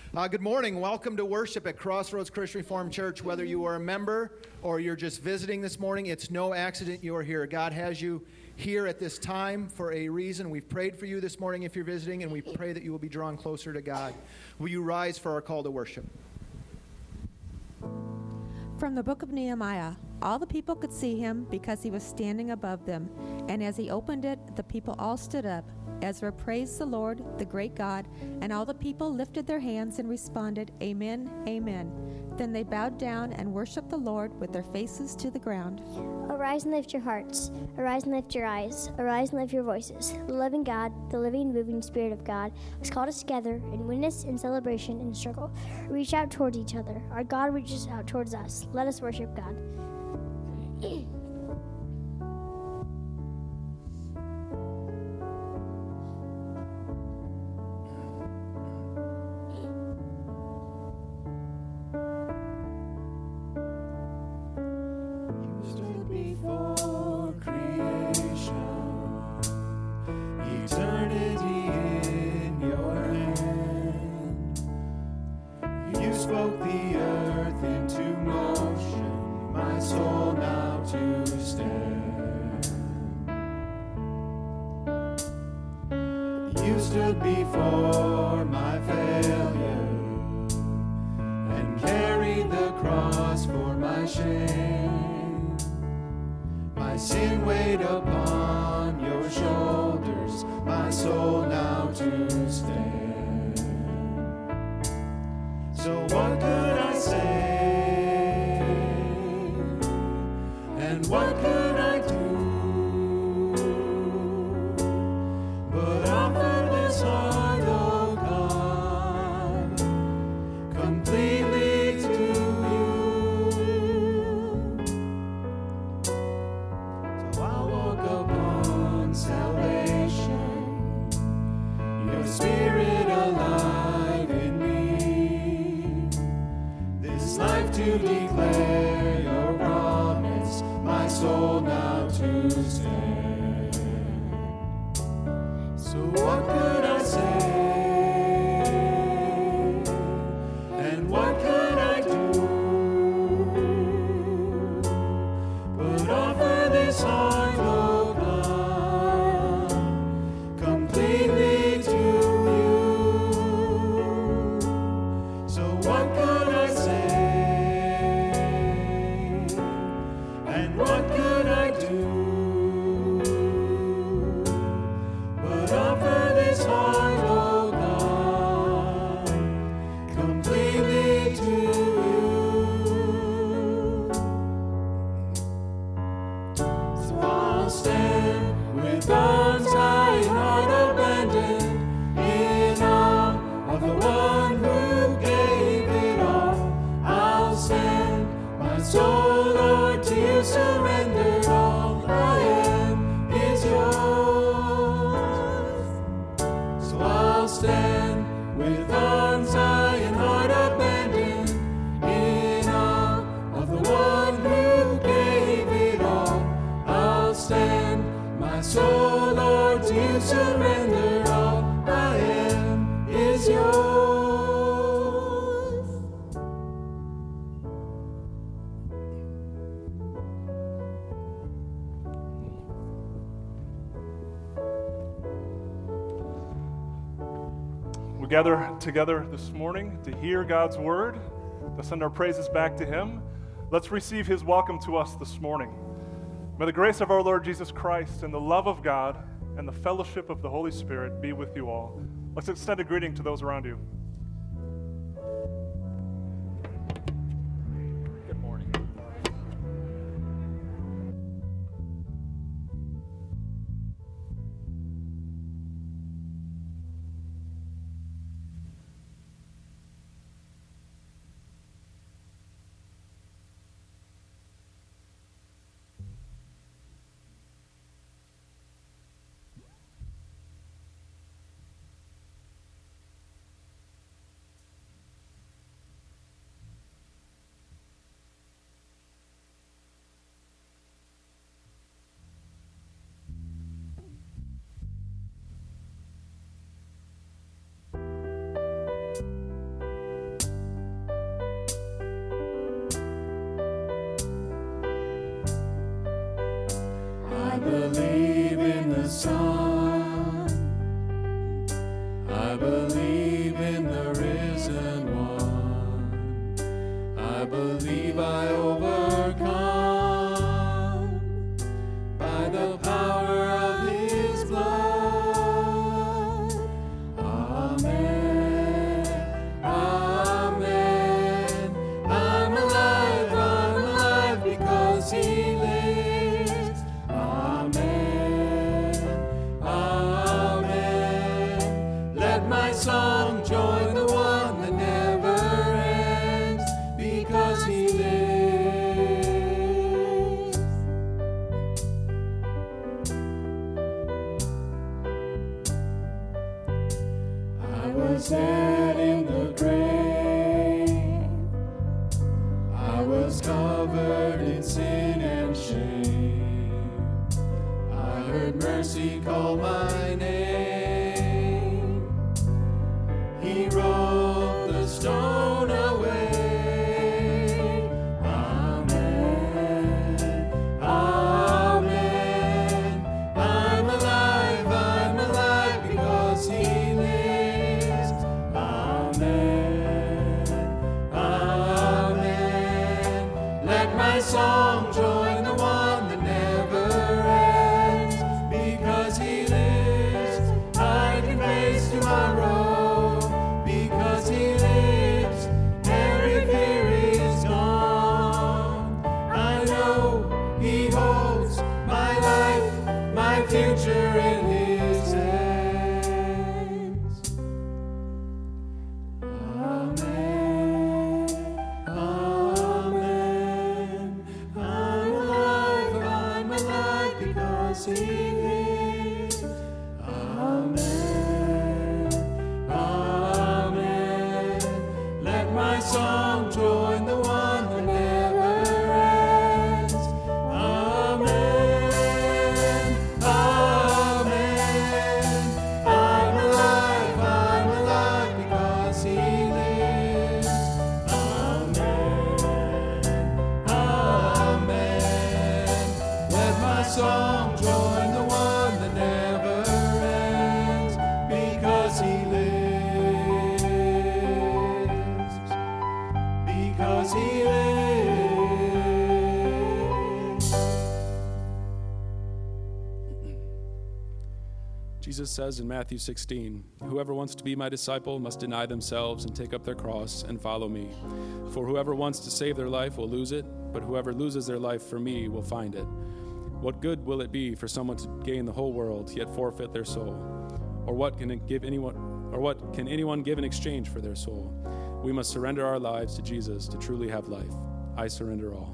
Good morning. Welcome to worship at Crossroads Christian Reformed Church. Whether you are a member or you're just visiting this morning, it's no accident you are here. God has you here at this time for a reason. We've prayed for you this morning if you're visiting, and we pray that you will be drawn closer to God. Will you rise for our call to worship? From the book of Nehemiah, all the people could see him because he was standing above them. And as he opened it, the people all stood up. Ezra praised the Lord, the great God, and all the people lifted their hands and responded, Amen, Amen. Then they bowed down and worshiped the Lord with their faces to the ground. Arise and lift your hearts. Arise and lift your eyes. Arise and lift your voices. The living God, the living, moving Spirit of God, has called us together in witness, in celebration, in struggle. Reach out towards each other. Our God reaches out towards us. Let us worship God. Before my failure and carried the cross for my shame. My sin weighed upon your shoulders, my soul now to stand. So what could I say, and what could I do? To declare your promise, my soul now to stand. So what could I say, and what could I do, but offer this heart, oh God, completely to you. So what could I say? What could I do but offer this heart, oh God, completely to you? So I'll stand with arms high and heart abandoned, in awe of the one who gave it all. I'll stand, my soul, Lord, to you surrendered. All I am is yours. So I'll stand with arms high and heart abandoned, in awe of the one who gave it all. I'll stand, my soul, Lord, to you surrendered. All I am is yours. We gather together this morning to hear God's word, to send our praises back to Him. Let's receive His welcome to us this morning. May the grace of our Lord Jesus Christ and the love of God and the fellowship of the Holy Spirit be with you all. Let's extend a greeting to those around you. Good morning. Son. I believe in the risen one. I believe I overcome by the power of his blood. Amen. Amen. I'm alive because he lives. Amen. Amen. Let my song join the one that never ends because he lives. I was dead in the grave. I was covered in sin and shame. I heard mercy call my name. He rolled the stone away. Amen. Amen. I'm alive because he lives. Amen. Amen. Let my song join the one that never ends because he lives. I can face tomorrow because he lives. Every fear is gone. I know he holds my life, my future in his hands. Amen. Amen. I'm alive because he lives. Amen. Amen. Let my song join the one that never ends. Amen. Amen. I'm alive because he lives. Amen. Amen. Let my song join the one that never ends because he lives. Because he lives. Jesus says in Matthew 16, "Whoever wants to be my disciple must deny themselves and take up their cross and follow me. For whoever wants to save their life will lose it, but whoever loses their life for me will find it. What good will it be for someone to gain the whole world yet forfeit their soul? Or what can anyone give in exchange for their soul? We must surrender our lives to Jesus to truly have life. I surrender all."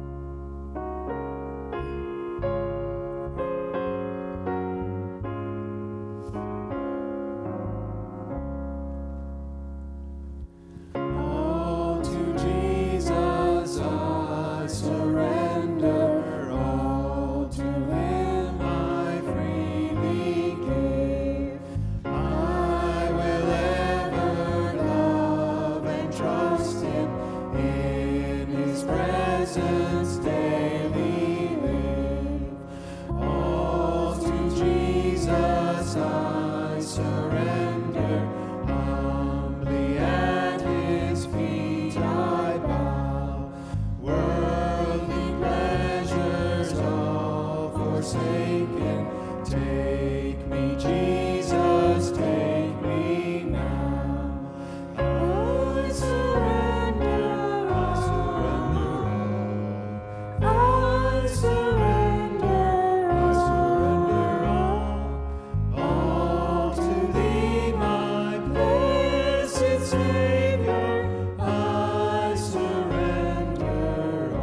All to Jesus I surrender, all to him I freely give. I will ever love and trust him, in his presence daily live. All to Jesus I surrender, humbly at his feet I bow. Worldly pleasures all forsaken, take me, Jesus, take me now. I surrender all. I surrender all to thee, my blessed Savior. I surrender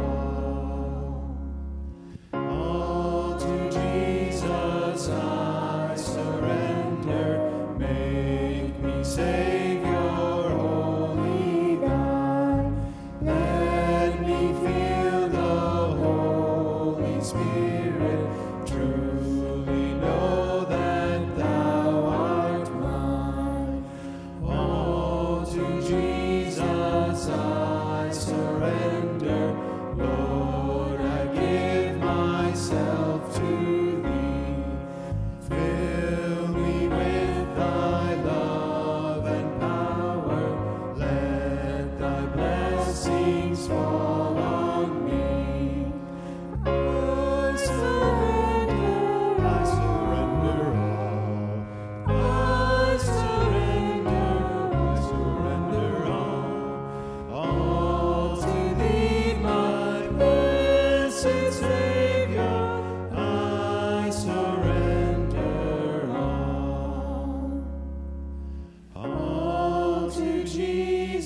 all to Jesus I surrender. Make me Savior, wholly thine. Let me feel the Holy Spirit, truly know that thou art mine. All to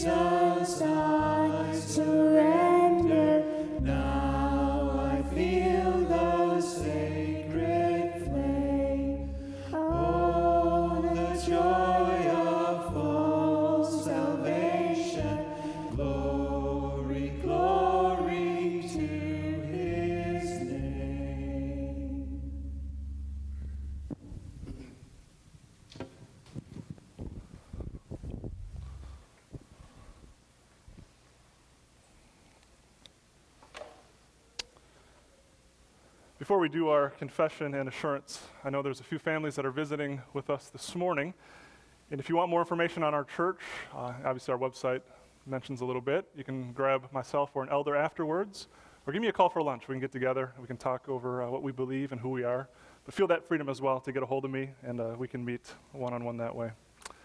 Jesus, I surrender. Now I feel the sacred flame. Oh, the joy of full salvation. Glory, glory to his name. Before we do our confession and assurance, I know there's a few families that are visiting with us this morning. And if you want more information on our church, obviously our website mentions a little bit. You can grab myself or an elder afterwards, or give me a call for lunch. We can get together, we can talk over what we believe and who we are. But feel that freedom as well to get a hold of me, and we can meet one-on-one that way.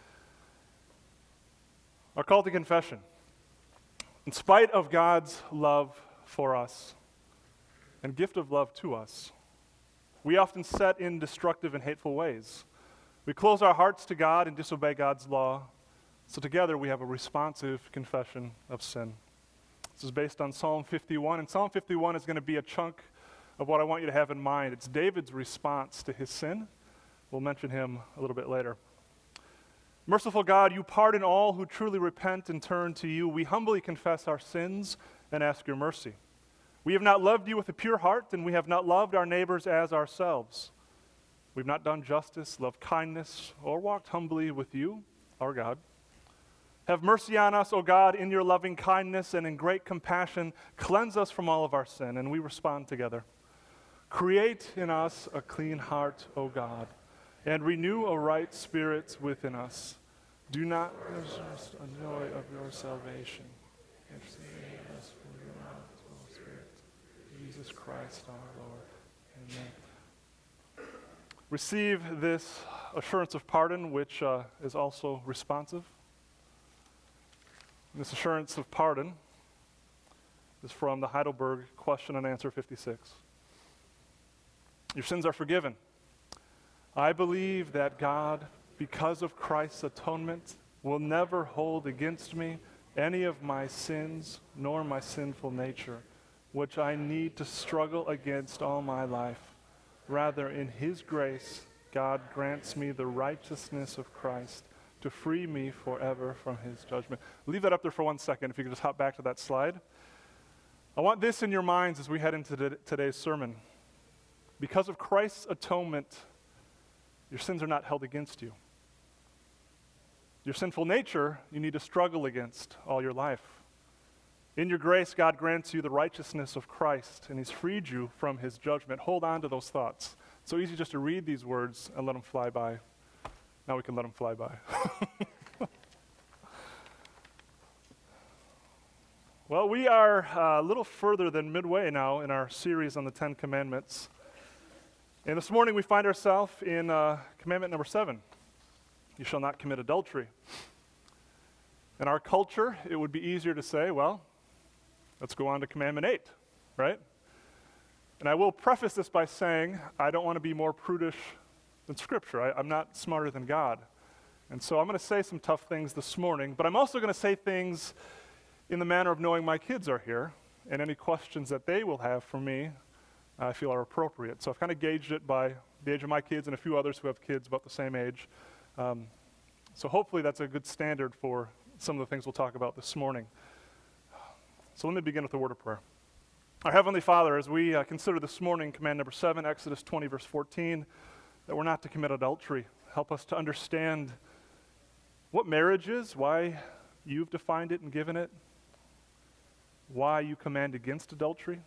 Our call to confession. In spite of God's love for us, and gift of love to us, we often set in destructive and hateful ways. We close our hearts to God and disobey God's law, so together we have a responsive confession of sin. This is based on Psalm 51, and Psalm 51 is going to be a chunk of what I want you to have in mind. It's David's response to his sin. We'll mention him a little bit later. Merciful God, you pardon all who truly repent and turn to you. We humbly confess our sins and ask your mercy. We have not loved you with a pure heart, and we have not loved our neighbors as ourselves. We've not done justice, loved kindness, or walked humbly with you, our God. Have mercy on us, O God, in your loving kindness and in great compassion. Cleanse us from all of our sin, and we respond together. Create in us a clean heart, O God, and renew a right spirit within us. Do not resist the joy of your salvation. Jesus Christ our Lord. Amen. Receive this assurance of pardon, which is also responsive. This assurance of pardon is from the Heidelberg Question and Answer 56. Your sins are forgiven. I believe that God, because of Christ's atonement, will never hold against me any of my sins nor my sinful nature, which I need to struggle against all my life. Rather, in his grace, God grants me the righteousness of Christ to free me forever from his judgment. Leave that up there for 1 second, if you could just hop back to that slide. I want this in your minds as we head into today's sermon. Because of Christ's atonement, your sins are not held against you. Your sinful nature, you need to struggle against all your life. In your grace, God grants you the righteousness of Christ, and he's freed you from his judgment. Hold on to those thoughts. It's so easy just to read these words and let them fly by. Now we can let them fly by. Well, we are a little further than midway now in our series on the Ten Commandments. And this morning we find ourselves in commandment number 7. You shall not commit adultery. In our culture, it would be easier to say, well, let's go on to commandment 8, right? And I will preface this by saying I don't want to be more prudish than Scripture. I'm not smarter than God. And so I'm going to say some tough things this morning, but I'm also going to say things in the manner of knowing my kids are here, and any questions that they will have for me, I feel are appropriate. So I've kind of gauged it by the age of my kids and a few others who have kids about the same age. So hopefully that's a good standard for some of the things we'll talk about this morning. So let me begin with a word of prayer. Our Heavenly Father, as we consider this morning command number 7, Exodus 20, verse 14, that we're not to commit adultery, help us to understand what marriage is, why you've defined it and given it, why you command against adultery,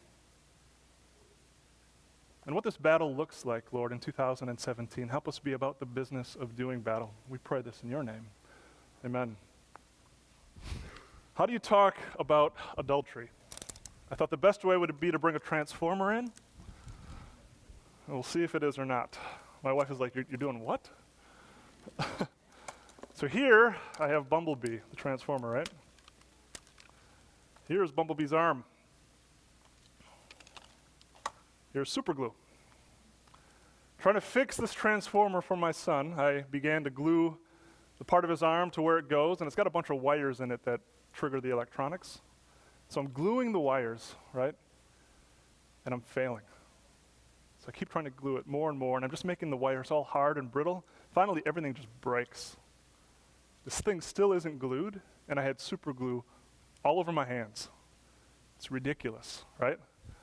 and what this battle looks like, Lord, in 2017. Help us be about the business of doing battle. We pray this in your name. Amen. How do you talk about adultery? I thought the best way would be to bring a transformer in. And we'll see if it is or not. My wife is like, you're doing what? So here I have Bumblebee, the transformer, right? Here's Bumblebee's arm. Here's super glue. Trying to fix this transformer for my son, I began to glue the part of his arm to where it goes, and it's got a bunch of wires in it that trigger the electronics. So I'm gluing the wires, right? And I'm failing. So I keep trying to glue it more and more, and I'm just making the wires all hard and brittle. Finally, everything just breaks. This thing still isn't glued, and I had super glue all over my hands. It's ridiculous, right?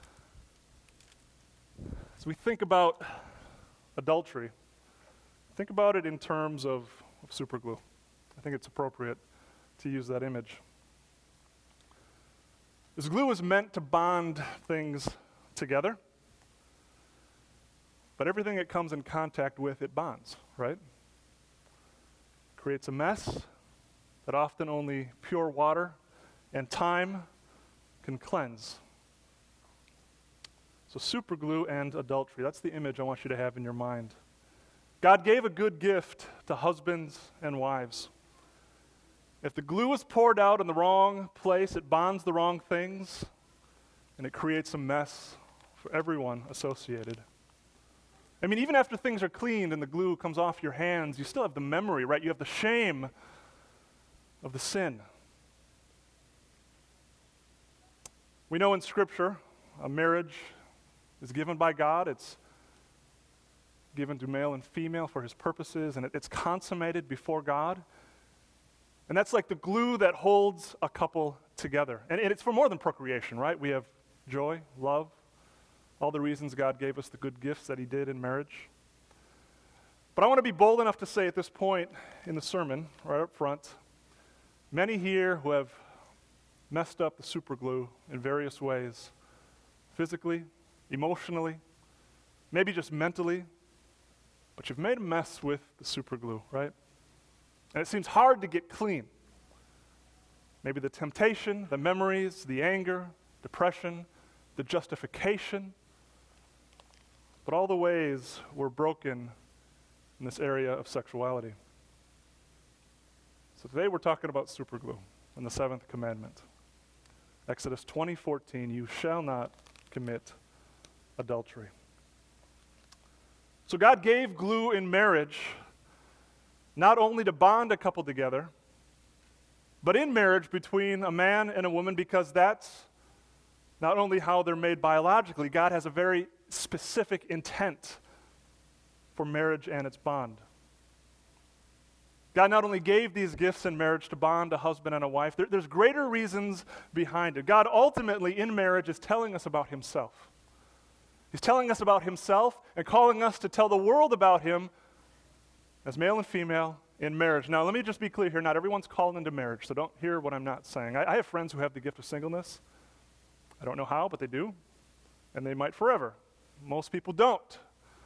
So we think about adultery. Think about it in terms of super glue. I think it's appropriate to use that image. This glue is meant to bond things together, but everything it comes in contact with, it bonds, right? Creates a mess that often only pure water and time can cleanse. So super glue and adultery, that's the image I want you to have in your mind. God gave a good gift to husbands and wives. If the glue is poured out in the wrong place, it bonds the wrong things, and it creates a mess for everyone associated. I mean, even after things are cleaned and the glue comes off your hands, you still have the memory, right? You have the shame of the sin. We know in Scripture, a marriage is given by God. It's given to male and female for his purposes, and it's consummated before God. And that's like the glue that holds a couple together. And it's for more than procreation, right? We have joy, love, all the reasons God gave us the good gifts that he did in marriage. But I want to be bold enough to say at this point in the sermon, right up front, many here who have messed up the super glue in various ways, physically, emotionally, maybe just mentally, but you've made a mess with the super glue, right? And it seems hard to get clean. Maybe the temptation, the memories, the anger, depression, the justification, but all the ways we're broken in this area of sexuality. So today we're talking about super glue and the seventh commandment. Exodus 20:14, you shall not commit adultery. So God gave glue in marriage not only to bond a couple together, but in marriage between a man and a woman, because that's not only how they're made biologically. God has a very specific intent for marriage and its bond. God not only gave these gifts in marriage to bond a husband and a wife, there's greater reasons behind it. God ultimately in marriage is telling us about himself. He's telling us about himself and calling us to tell the world about him as male and female in marriage. Now, let me just be clear here. Not everyone's called into marriage, so don't hear what I'm not saying. I have friends who have the gift of singleness. I don't know how, but they do, and they might forever. Most people don't.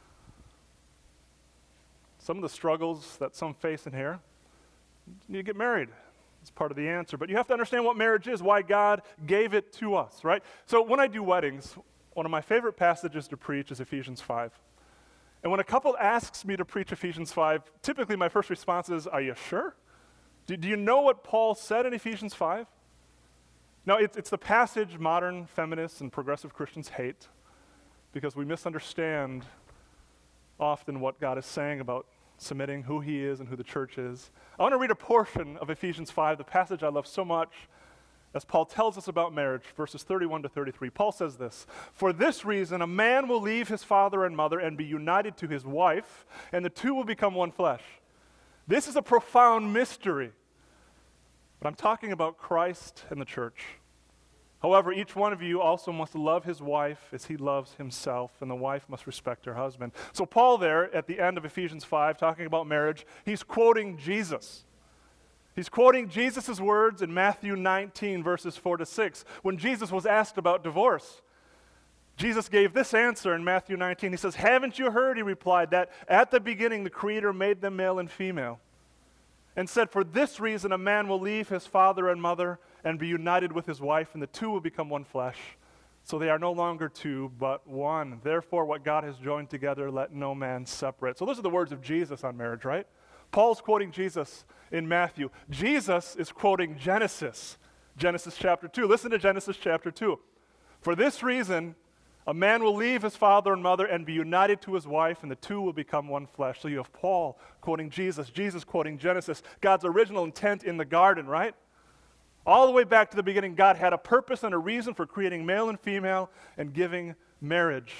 Some of the struggles that some face in here, you need to get married. It's part of the answer. But you have to understand what marriage is, why God gave it to us, right? So when I do weddings, one of my favorite passages to preach is Ephesians 5. And when a couple asks me to preach Ephesians 5, typically my first response is, are you sure? Do you know what Paul said in Ephesians 5? Now, it's the passage modern feminists and progressive Christians hate because we misunderstand often what God is saying about submitting, who he is and who the church is. I want to read a portion of Ephesians 5, the passage I love so much, as Paul tells us about marriage, verses 31 to 33. Paul says this, "For this reason a man will leave his father and mother and be united to his wife, and the two will become one flesh." This is a profound mystery. But I'm talking about Christ and the church. However, each one of you also must love his wife as he loves himself, and the wife must respect her husband. So Paul there, at the end of Ephesians 5, talking about marriage, he's quoting Jesus. He's quoting Jesus' words in Matthew 19, verses 4 to 6, when Jesus was asked about divorce. Jesus gave this answer in Matthew 19. He says, "Haven't you heard," he replied, "that at the beginning the Creator made them male and female, and said, for this reason a man will leave his father and mother and be united with his wife, and the two will become one flesh. So they are no longer two, but one. Therefore, what God has joined together, let no man separate." So those are the words of Jesus on marriage, right? Paul's quoting Jesus in Matthew. Jesus is quoting Genesis chapter 2. Listen to Genesis chapter 2. "For this reason, A man will leave his father and mother and be united to his wife, and the two will become one flesh. So you have Paul quoting Jesus, Jesus quoting Genesis, God's original intent in the garden, right? All the way back to the beginning, God had a purpose and a reason for creating male and female and giving marriage.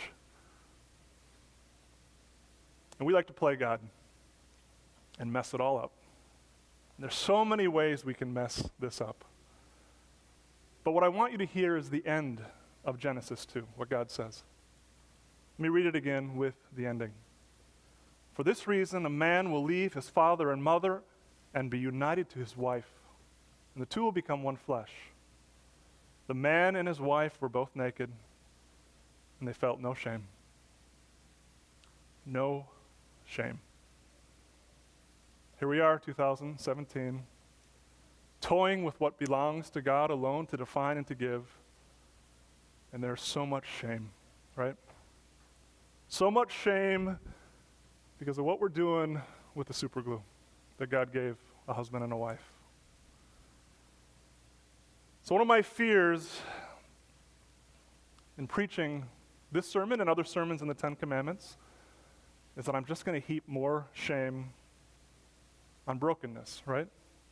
And we like to play God and mess it all up. There's so many ways we can mess this up. But what I want you to hear is the end of Genesis 2, what God says. Let me read it again with the ending. For this reason, a man will leave his father and mother and be united to his wife, and the two will become one flesh. The man and his wife were both naked, and they felt no shame. No shame. Here we are, 2017, toying with what belongs to God alone to define and to give. And there's so much shame, right? So much shame because of what we're doing with the super glue that God gave a husband and a wife. So one of my fears in preaching this sermon and other sermons in the Ten Commandments is that I'm just going to heap more shame on brokenness, right?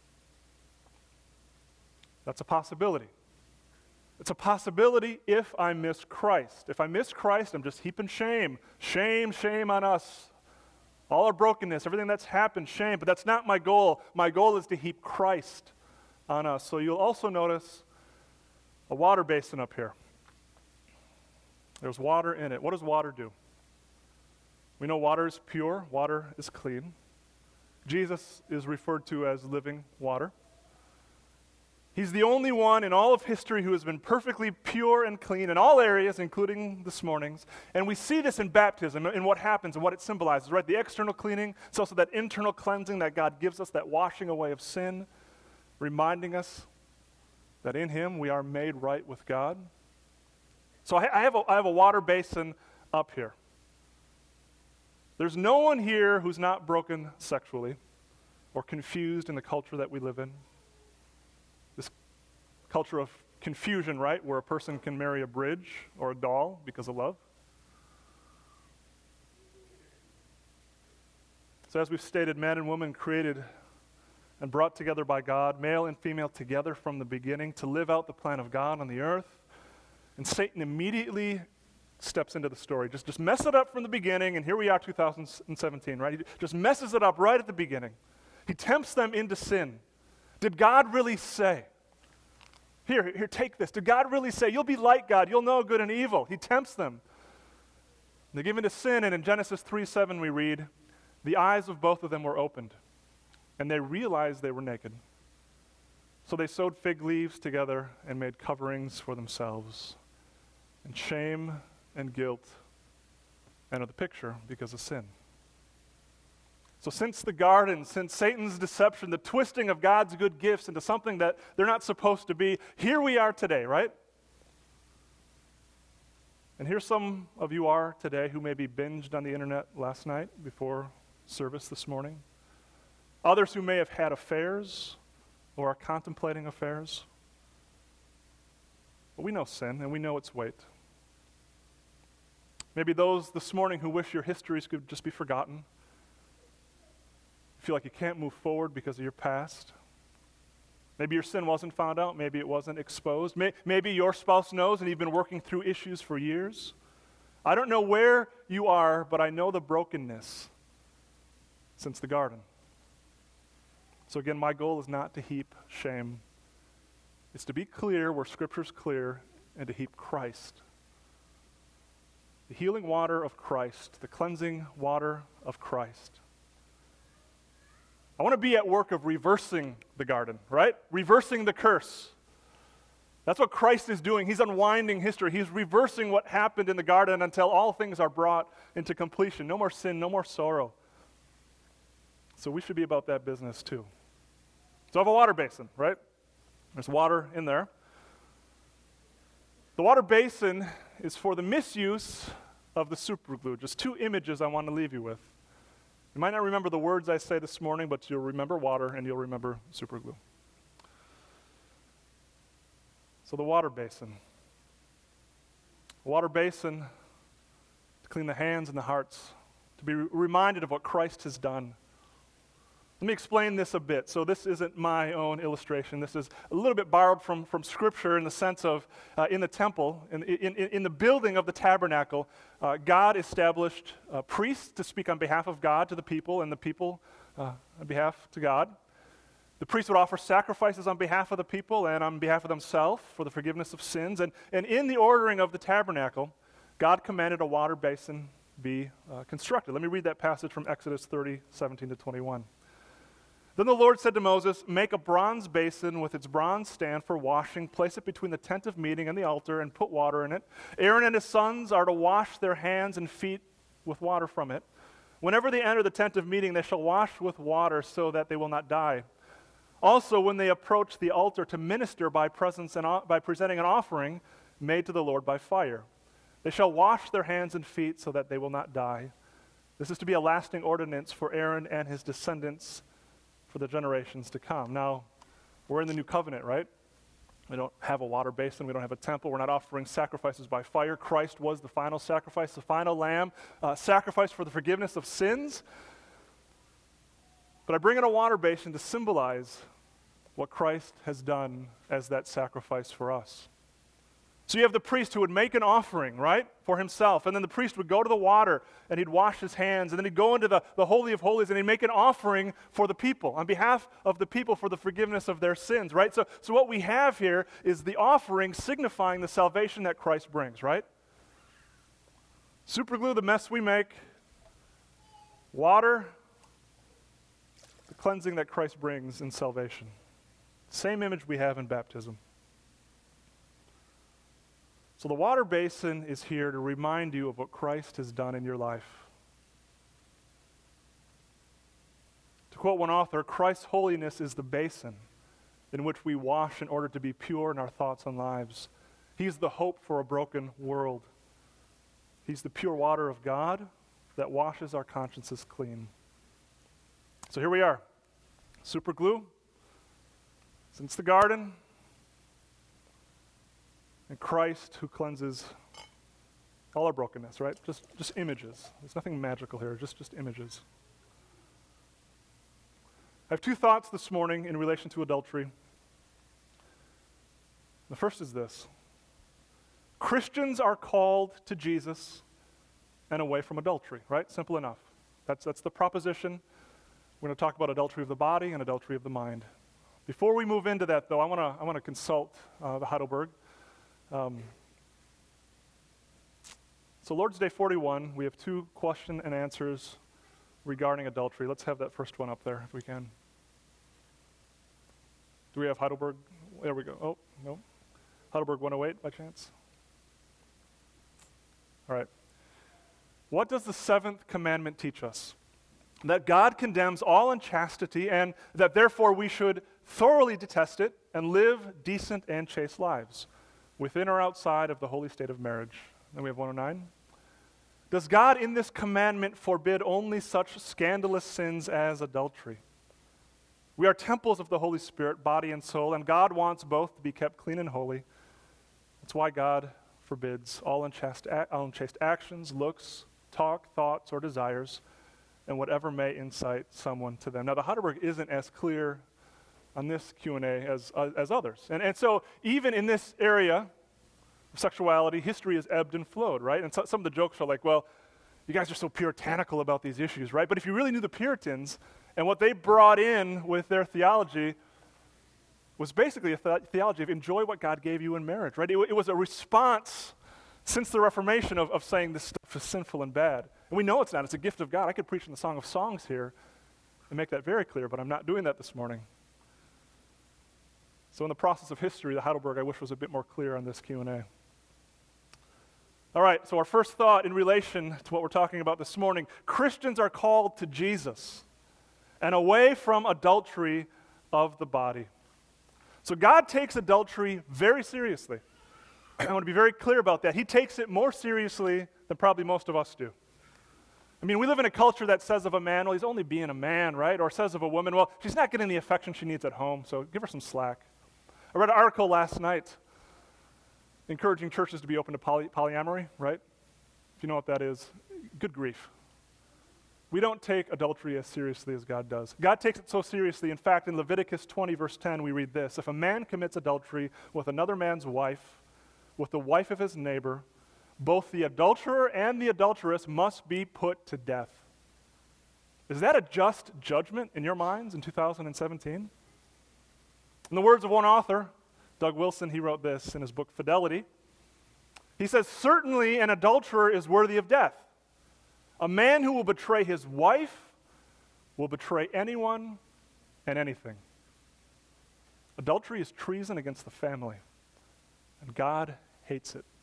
That's a possibility. It's a possibility if I miss Christ. If I miss Christ, I'm just heaping shame. Shame, shame on us. All our brokenness, everything that's happened, shame. But that's not my goal. My goal is to heap Christ on us. So you'll also notice a water basin up here. There's water in it. What does water do? We know water is pure. Water is clean. Jesus is referred to as living water. He's the only one in all of history who has been perfectly pure and clean in all areas, including this morning's. And we see this in baptism, in what happens and what it symbolizes, right? The external cleaning. It's also that internal cleansing that God gives us, that washing away of sin, reminding us that in Him we are made right with God. So I have a water basin up here. There's no one here who's not broken sexually or confused in the culture that we live in. This culture of confusion, right, where a person can marry a bridge or a doll because of love. So as we've stated, man and woman created and brought together by God, male and female together from the beginning to live out the plan of God on the earth. And Satan immediately steps into the story. Just mess it up from the beginning, and here we are 2017, right? He just messes it up right at the beginning. He tempts them into sin. Did God really say? Here, take this. Did God really say, you'll be like God, you'll know good and evil? He tempts them. They give into sin, and in Genesis 3:7 we read, the eyes of both of them were opened, and they realized they were naked. So they sewed fig leaves together and made coverings for themselves. And shame and guilt enter the picture because of sin. So since the garden, since Satan's deception, the twisting of God's good gifts into something that they're not supposed to be, here we are today, right? And here some of you are today who maybe binged on the internet last night before service this morning. Others who may have had affairs or are contemplating affairs. But we know sin and we know its weight. Maybe those this morning who wish your histories could just be forgotten. You feel like you can't move forward because of your past. Maybe your sin wasn't found out. Maybe it wasn't exposed. Maybe your spouse knows and you've been working through issues for years. I don't know where you are, but I know the brokenness since the garden. So again, my goal is not to heap shame. It's to be clear where Scripture's clear and to heap Christ. The healing water of Christ, the cleansing water of Christ. I want to be at work of reversing the garden, right? Reversing the curse. That's what Christ is doing. He's unwinding history. He's reversing what happened in the garden until all things are brought into completion. No more sin, no more sorrow. So we should be about that business too. So I have a water basin, right? There's water in there. The water basin is for the misuse of the super glue. Just two images I want to leave you with. You might not remember the words I say this morning, but you'll remember water and you'll remember super glue. So the water basin. A water basin to clean the hands and the hearts, to be reminded of what Christ has done. Let me explain this a bit. So this isn't my own illustration. This is a little bit borrowed from Scripture in the sense of in the temple, in the building of the tabernacle, God established priests to speak on behalf of God to the people, and the people on behalf to God. The priests would offer sacrifices on behalf of the people and on behalf of themselves for the forgiveness of sins. And in the ordering of the tabernacle, God commanded a water basin be constructed. Let me read that passage from Exodus 30, 17 to 21. Then the Lord said to Moses, "Make a bronze basin with its bronze stand for washing, place it between the tent of meeting and the altar, and put water in it. Aaron and his sons are to wash their hands and feet with water from it. Whenever they enter the tent of meeting, they shall wash with water so that they will not die. Also, when they approach the altar to minister by presenting an offering made to the Lord by fire, they shall wash their hands and feet so that they will not die. This is to be a lasting ordinance for Aaron and his descendants for the generations to come." Now, we're in the new covenant, right? We don't have a water basin. We don't have a temple. We're not offering sacrifices by fire. Christ was the final sacrifice, the final lamb, sacrifice for the forgiveness of sins. But I bring in a water basin to symbolize what Christ has done as that sacrifice for us. So you have the priest who would make an offering, right, for himself, and then the priest would go to the water and he'd wash his hands, and then he'd go into the Holy of Holies and he'd make an offering for the people, on behalf of the people for the forgiveness of their sins, right? So what we have here is the offering signifying the salvation that Christ brings, right? Superglue the mess we make, water, the cleansing that Christ brings in salvation. Same image we have in baptism. So the water basin is here to remind you of what Christ has done in your life. To quote one author, Christ's holiness is the basin in which we wash in order to be pure in our thoughts and lives. He's the hope for a broken world. He's the pure water of God that washes our consciences clean. So here we are. Super glue. Since the garden. And Christ who cleanses all our brokenness, right? Just images. There's nothing magical here, just images. I have two thoughts this morning in relation to adultery. The first is this. Christians are called to Jesus and away from adultery, right? Simple enough. That's the proposition. We're going to talk about adultery of the body and adultery of the mind. Before we move into that, though, I want to consult the Heidelberg. So Lord's Day 41, we have two question and answers regarding adultery. Let's have that first one up there if we can. Do we have Heidelberg? There we go. Oh, no. Heidelberg 108 by chance? All right. What does the seventh commandment teach us? That God condemns all unchastity and that therefore we should thoroughly detest it and live decent and chaste lives, within or outside of the holy state of marriage. Then we have 109. Does God in this commandment forbid only such scandalous sins as adultery? We are temples of the Holy Spirit, body and soul, and God wants both to be kept clean and holy. That's why God forbids all unchaste actions, looks, talk, thoughts, or desires, and whatever may incite someone to them. Now, the Heidelberg isn't as clear on this Q&A as others. And so even in this area of sexuality, history has ebbed and flowed, right? And so, some of the jokes are like, well, you guys are so puritanical about these issues, right? But if you really knew the Puritans and what they brought in with their theology was basically a theology of enjoy what God gave you in marriage, right? It was a response since the Reformation of saying this stuff is sinful and bad. And we know it's not. It's a gift of God. I could preach in the Song of Songs here and make that very clear, but I'm not doing that this morning. So in the process of history, the Heidelberg, I wish, was a bit more clear on this Q&A. All right, so our first thought in relation to what we're talking about this morning, Christians are called to Jesus and away from adultery of the body. So God takes adultery very seriously. I want to be very clear about that. He takes it more seriously than probably most of us do. I mean, we live in a culture that says of a man, well, he's only being a man, right? Or says of a woman, well, she's not getting the affection she needs at home, so give her some slack. I read an article last night encouraging churches to be open to polyamory, right? If you know what that is, good grief. We don't take adultery as seriously as God does. God takes it so seriously. In fact, in Leviticus 20, verse 10, we read this: if a man commits adultery with another man's wife, with the wife of his neighbor, both the adulterer and the adulteress must be put to death. Is that a just judgment in your minds in 2017? In the words of one author, Doug Wilson, he wrote this in his book Fidelity. He says, certainly an adulterer is worthy of death. A man who will betray his wife will betray anyone and anything. Adultery is treason against the family, and God hates it.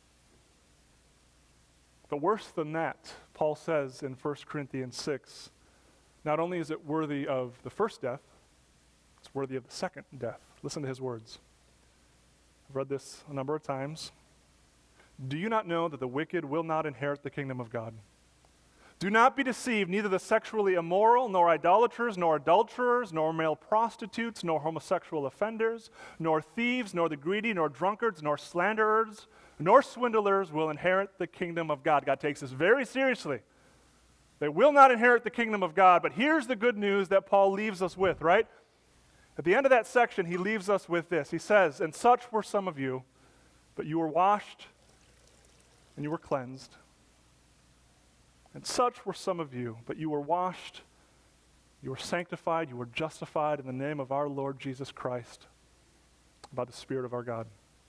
But worse than that, Paul says in 1 Corinthians 6, not only is it worthy of the first death, it's worthy of the second death. Listen to his words. I've read this a number of times. Do you not know that the wicked will not inherit the kingdom of God? Do not be deceived, neither the sexually immoral, nor idolaters, nor adulterers, nor male prostitutes, nor homosexual offenders, nor thieves, nor the greedy, nor drunkards, nor slanderers, nor swindlers will inherit the kingdom of God. God takes this very seriously. They will not inherit the kingdom of God. But here's the good news that Paul leaves us with, right? At the end of that section, he leaves us with this. He says, and such were some of you, but you were washed and you were cleansed. And such were some of you, but you were washed, you were sanctified, you were justified in the name of our Lord Jesus Christ by the Spirit of our God.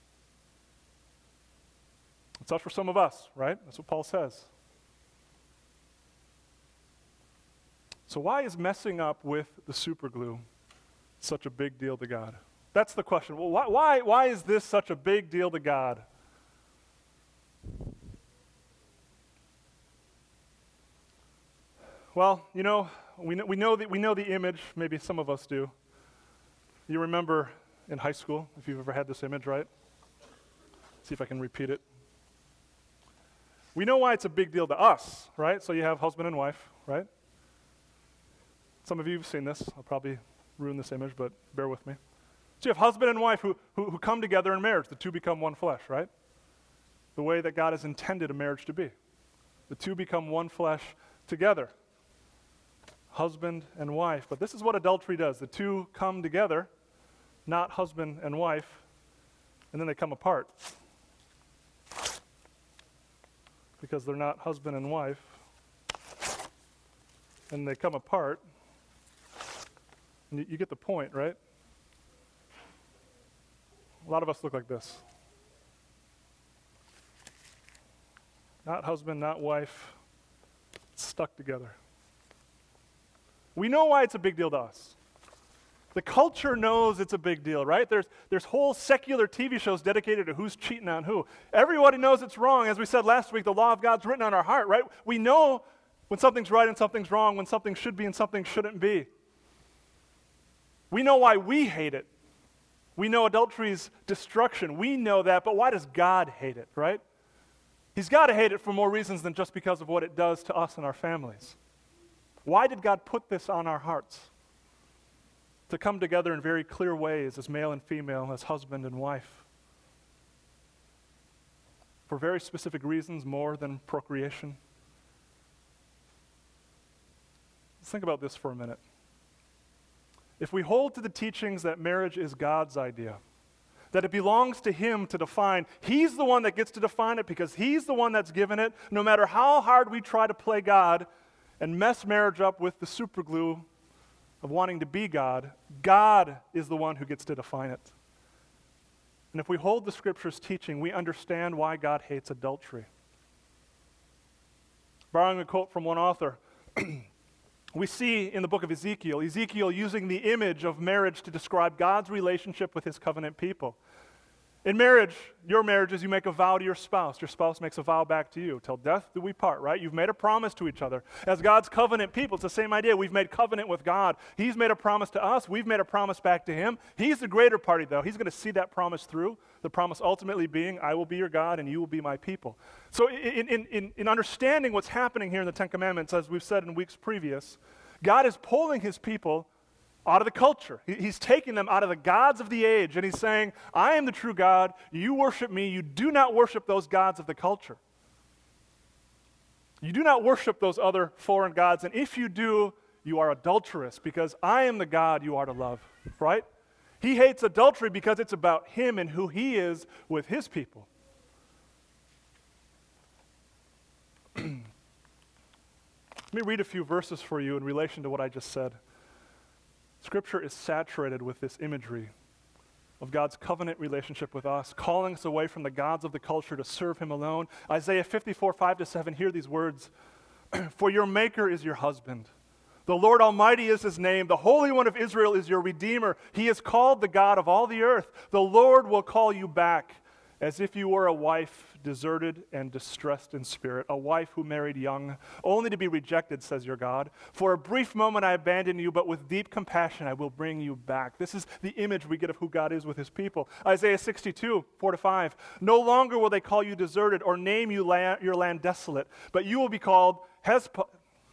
And such were some of us, right? That's what Paul says. So why is messing up with the superglue such a big deal to God? That's the question. Well, why is this such a big deal to God? Well, you know, we know the image. Maybe some of us do. You remember in high school, if you've ever had this image, right? See if I can repeat it. We know why it's a big deal to us, right? So you have husband and wife, right? Some of you have seen this. I'll probably ruin this image, but bear with me. So you have husband and wife who come together in marriage. The two become one flesh, right? The way that God has intended a marriage to be. The two become one flesh together. Husband and wife. But this is what adultery does. The two come together, not husband and wife, and then they come apart. Because they're not husband and wife, and they come apart. And you get the point, right? A lot of us look like this. Not husband, not wife, stuck together. We know why it's a big deal to us. The culture knows it's a big deal, right? There's whole secular TV shows dedicated to who's cheating on who. Everybody knows it's wrong. As we said last week, the law of God's written on our heart, right? We know when something's right and something's wrong, when something should be and something shouldn't be. We know why we hate it. We know adultery's destruction. We know that, but why does God hate it, right? He's got to hate it for more reasons than just because of what it does to us and our families. Why did God put this on our hearts? To come together in very clear ways as male and female, as husband and wife. For very specific reasons, more than procreation. Let's think about this for a minute. If we hold to the teachings that marriage is God's idea, that it belongs to Him to define, He's the one that gets to define it because He's the one that's given it, no matter how hard we try to play God and mess marriage up with the superglue of wanting to be God, God is the one who gets to define it. And if we hold the Scripture's teaching, we understand why God hates adultery. Borrowing a quote from one author, we see in the book of Ezekiel using the image of marriage to describe God's relationship with His covenant people. In marriage, your marriages, you make a vow to your spouse. Your spouse makes a vow back to you. Till death do we part, right? You've made a promise to each other. As God's covenant people, it's the same idea. We've made covenant with God. He's made a promise to us. We've made a promise back to Him. He's the greater party, though. He's going to see that promise through. The promise ultimately being, I will be your God and you will be my people. So in understanding what's happening here in the Ten Commandments, as we've said in weeks previous, God is pulling His people out of the culture. He's taking them out of the gods of the age, and he's saying, I am the true God. You worship me. You do not worship those gods of the culture. You do not worship those other foreign gods, and if you do, you are adulterous, because I am the God you are to love, right? He hates adultery because it's about him and who he is with his people. Let me read a few verses for you in relation to what I just said. Scripture is saturated with this imagery of God's covenant relationship with us, calling us away from the gods of the culture to serve him alone. Isaiah 54, 5-7, hear these words. For your maker is your husband. The Lord Almighty is his name. The Holy One of Israel is your Redeemer. He is called the God of all the earth. The Lord will call you back as if you were a wife deserted and distressed in spirit, a wife who married young, only to be rejected, says your God. For a brief moment I abandoned you, but with deep compassion I will bring you back. This is the image we get of who God is with his people. Isaiah 62, 4-5. No longer will they call you deserted or name you your land desolate, but you will be called Hezbollah,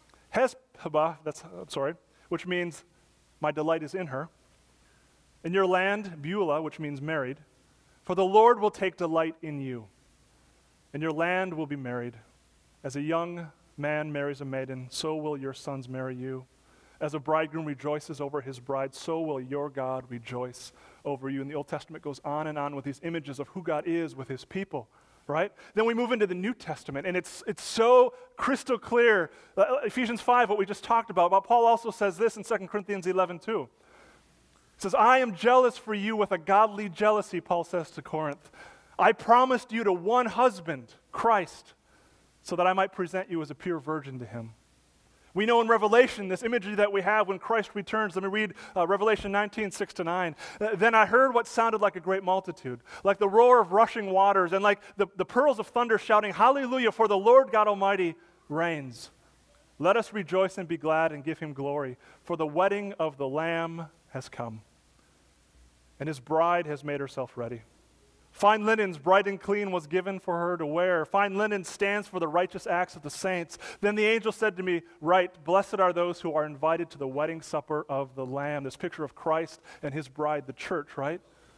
which means my delight is in her. In your land, Beulah, which means married. For the Lord will take delight in you, and your land will be married. As a young man marries a maiden, so will your sons marry you. As a bridegroom rejoices over his bride, so will your God rejoice over you. And the Old Testament goes on and on with these images of who God is with his people, right? Then we move into the New Testament, and it's so crystal clear. Ephesians 5, what we just talked about. But Paul also says this in 2 Corinthians 11, too. It says, I am jealous for you with a godly jealousy, Paul says to Corinth. I promised you to one husband, Christ, so that I might present you as a pure virgin to him. We know in Revelation, this imagery that we have when Christ returns. Let me read Revelation 19, 6-9. Then I heard what sounded like a great multitude, like the roar of rushing waters, and like the pearls of thunder shouting, Hallelujah, for the Lord God Almighty reigns. Let us rejoice and be glad and give him glory, for the wedding of the Lamb has come, and his bride has made herself ready. Fine linens, bright and clean, was given for her to wear. Fine linen stands for the righteous acts of the saints. Then the angel said to me, Write, blessed are those who are invited to the wedding supper of the Lamb. This picture of Christ and his bride, the church, right?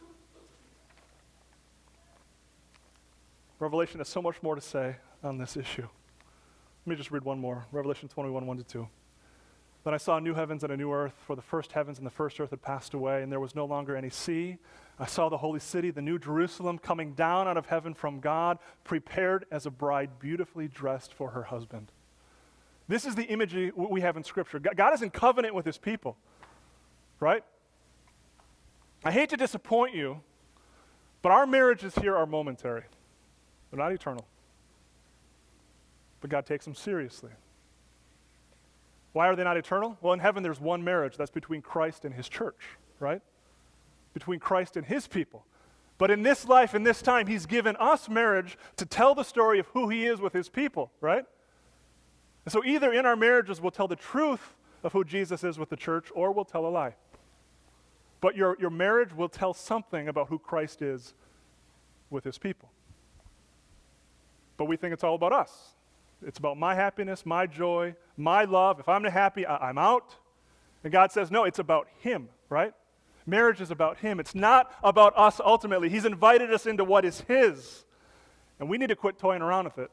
Revelation has so much more to say on this issue. Let me just read one more. Revelation 21, 1-2. Then I saw new heavens and a new earth, for the first heavens and the first earth had passed away, and there was no longer any sea. I saw the holy city, the new Jerusalem, coming down out of heaven from God, prepared as a bride beautifully dressed for her husband. This is the imagery we have in Scripture. God is in covenant with his people, right? I hate to disappoint you, but our marriages here are momentary. They're not eternal. But God takes them seriously. Why are they not eternal? Well, in heaven there's one marriage. That's between Christ and his church, right? Between Christ and his people. But in this life, in this time, he's given us marriage to tell the story of who he is with his people, right? And so either in our marriages we'll tell the truth of who Jesus is with the church, or we'll tell a lie. But your marriage will tell something about who Christ is with his people. But we think it's all about us. It's about my happiness, my joy, my love. If I'm not happy, I'm out. And God says, no, it's about him, right? Marriage is about him. It's not about us ultimately. He's invited us into what is his. And we need to quit toying around with it.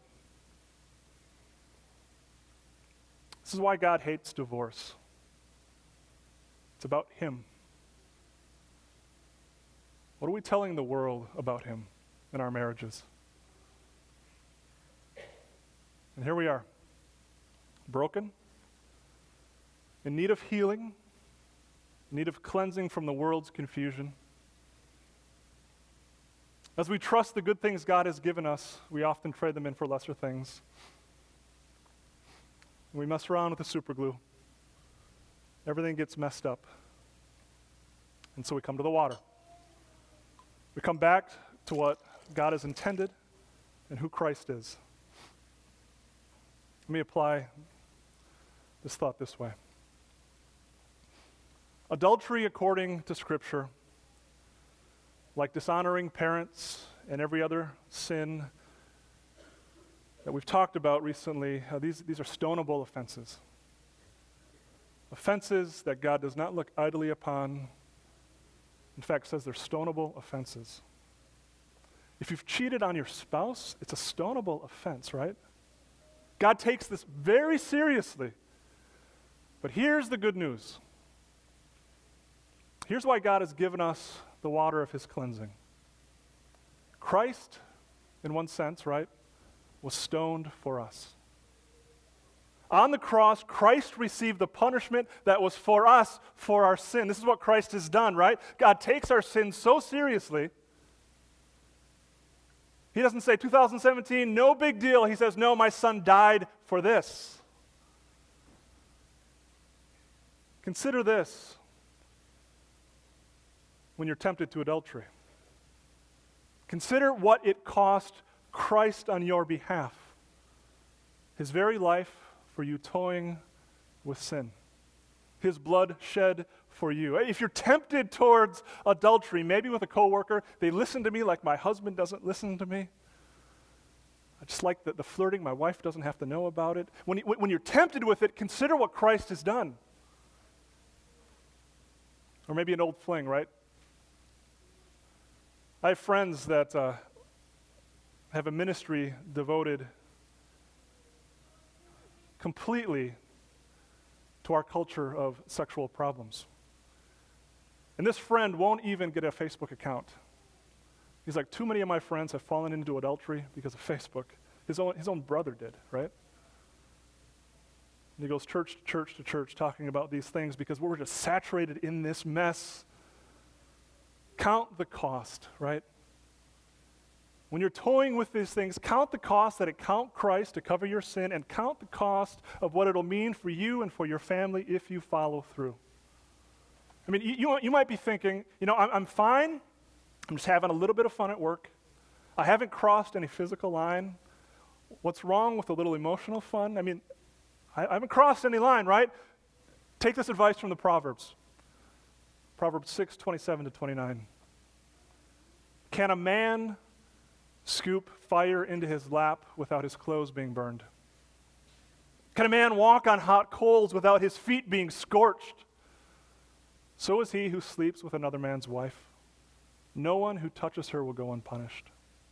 This is why God hates divorce. It's about him. What are we telling the world about him in our marriages? And here we are, broken, in need of healing, in need of cleansing from the world's confusion. As we trust the good things God has given us, we often trade them in for lesser things. We mess around with the super glue. Everything gets messed up. And so we come to the water. We come back to what God has intended and who Christ is. Let me apply this thought this way. Adultery, according to Scripture, like dishonoring parents and every other sin that we've talked about recently, these are stonable offenses. offenses that God does not look idly upon. In fact, says they're stonable offenses. If you've cheated on your spouse, it's a stonable offense, right? God takes this very seriously. But here's the good news. Here's why God has given us the water of his cleansing. Christ, in one sense, right, was stoned for us. On the cross, Christ received the punishment that was for us for our sin. This is what Christ has done, right? God takes our sin so seriously. He doesn't say 2017, no big deal. He says, no, my son died for this. Consider this when you're tempted to adultery. Consider what it cost Christ on your behalf. His very life for you toying with sin. His blood shed for you. If you're tempted towards adultery, maybe with a coworker, they listen to me like my husband doesn't listen to me. I just like the flirting. My wife doesn't have to know about it. When you're tempted with it, consider what Christ has done. Or maybe an old fling, right? I have friends that have a ministry devoted completely to our culture of sexual problems. And this friend won't even get a Facebook account. He's like, too many of my friends have fallen into adultery because of Facebook. His own brother did, right? And he goes church to church to church talking about these things because we're just saturated in this mess. Count the cost, right? When you're toying with these things, count the cost that it count Christ to cover your sin, and count the cost of what it'll mean for you and for your family if you follow through. I mean, you might be thinking, I'm fine. I'm just having a little bit of fun at work. I haven't crossed any physical line. What's wrong with a little emotional fun? I mean, I haven't crossed any line, right? Take this advice from the Proverbs. Proverbs 6:27-29. Can a man scoop fire into his lap without his clothes being burned? Can a man walk on hot coals without his feet being scorched? So is he who sleeps with another man's wife. No one who touches her will go unpunished.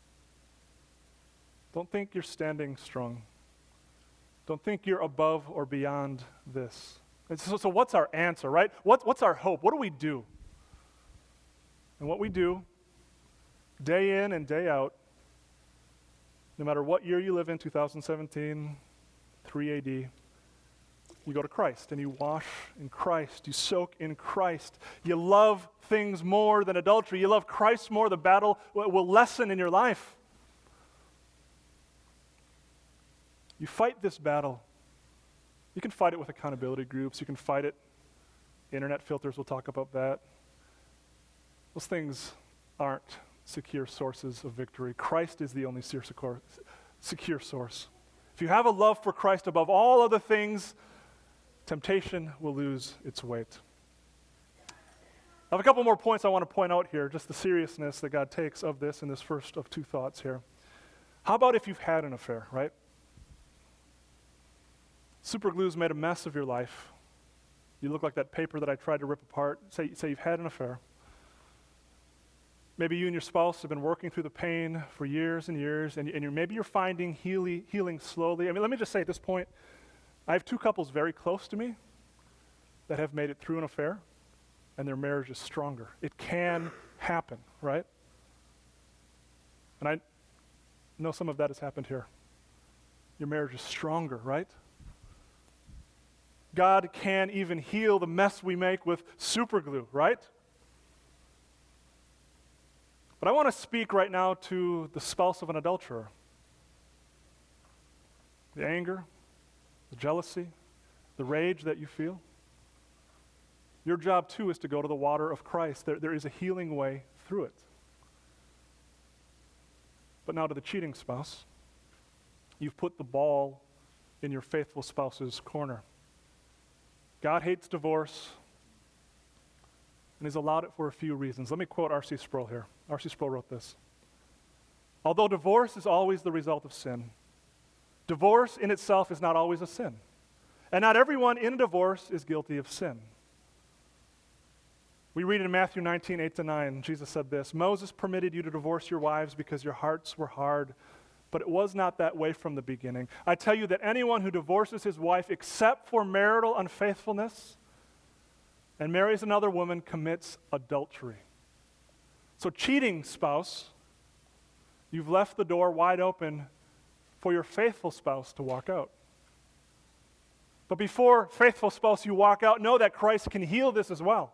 Don't think you're standing strong. Don't think you're above or beyond this. So what's our answer, right? What's our hope? What do we do? And what we do, day in and day out, no matter what year you live in, 2017, 3 AD, you go to Christ and you wash in Christ. You soak in Christ. You love things more than adultery. You love Christ more. The battle will lessen in your life. You fight this battle. You can fight it with accountability groups. You can fight it. Internet filters will talk about that. Those things aren't secure sources of victory. Christ is the only secure source. If you have a love for Christ above all other things, temptation will lose its weight. I have a couple more points I want to point out here, just the seriousness that God takes of this in this first of two thoughts here. How about if you've had an affair, right? Superglue's made a mess of your life. You look like that paper that I tried to rip apart. Say you've had an affair. Maybe you and your spouse have been working through the pain for years and years, and maybe you're finding healing slowly. I mean, let me just say at this point, I have two couples very close to me that have made it through an affair, and their marriage is stronger. It can happen, right? And I know some of that has happened here. Your marriage is stronger, right? God can even heal the mess we make with superglue, right? But I want to speak right now to the spouse of an adulterer. The anger, the jealousy, the rage that you feel. Your job too is to go to the water of Christ. There is a healing way through it. But now to the cheating spouse. You've put the ball in your faithful spouse's corner. God hates divorce, and he's allowed it for a few reasons. Let me quote R.C. Sproul here. R.C. Sproul wrote this. Although divorce is always the result of sin, divorce in itself is not always a sin. And not everyone in a divorce is guilty of sin. We read in Matthew 19, 8-9, Jesus said this, Moses permitted you to divorce your wives because your hearts were hard, but it was not that way from the beginning. I tell you that anyone who divorces his wife except for marital unfaithfulness and marries another woman commits adultery. So cheating spouse, you've left the door wide open for your faithful spouse to walk out. But before faithful spouse you walk out, know that Christ can heal this as well.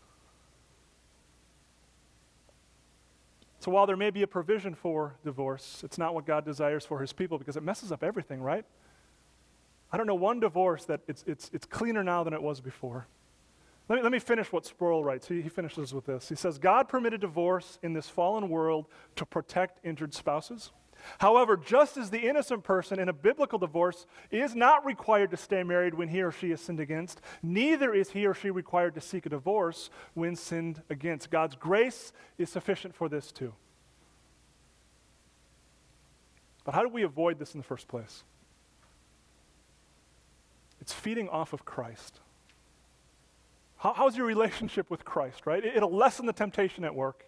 So while there may be a provision for divorce, it's not what God desires for his people because it messes up everything, right? I don't know one divorce that it's cleaner now than it was before. Let me finish what Sproul writes. He finishes with this. He says, God permitted divorce in this fallen world to protect injured spouses. However, just as the innocent person in a biblical divorce is not required to stay married when he or she is sinned against, neither is he or she required to seek a divorce when sinned against. God's grace is sufficient for this too. But how do we avoid this in the first place? It's feeding off of Christ. How's your relationship with Christ, right? It'll lessen the temptation at work.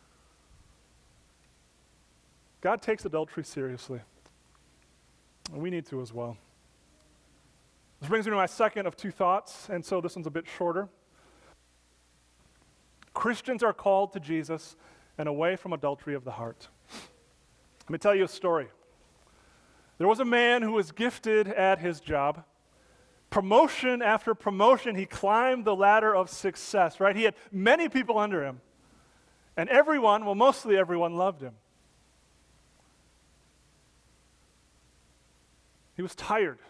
God takes adultery seriously. And we need to as well. This brings me to my second of two thoughts, and so this one's a bit shorter. Christians are called to Jesus and away from adultery of the heart. Let me tell you a story. There was a man who was gifted at his job. Promotion after promotion, he climbed the ladder of success, right? He had many people under him. And everyone, well, mostly everyone loved him. He was tired.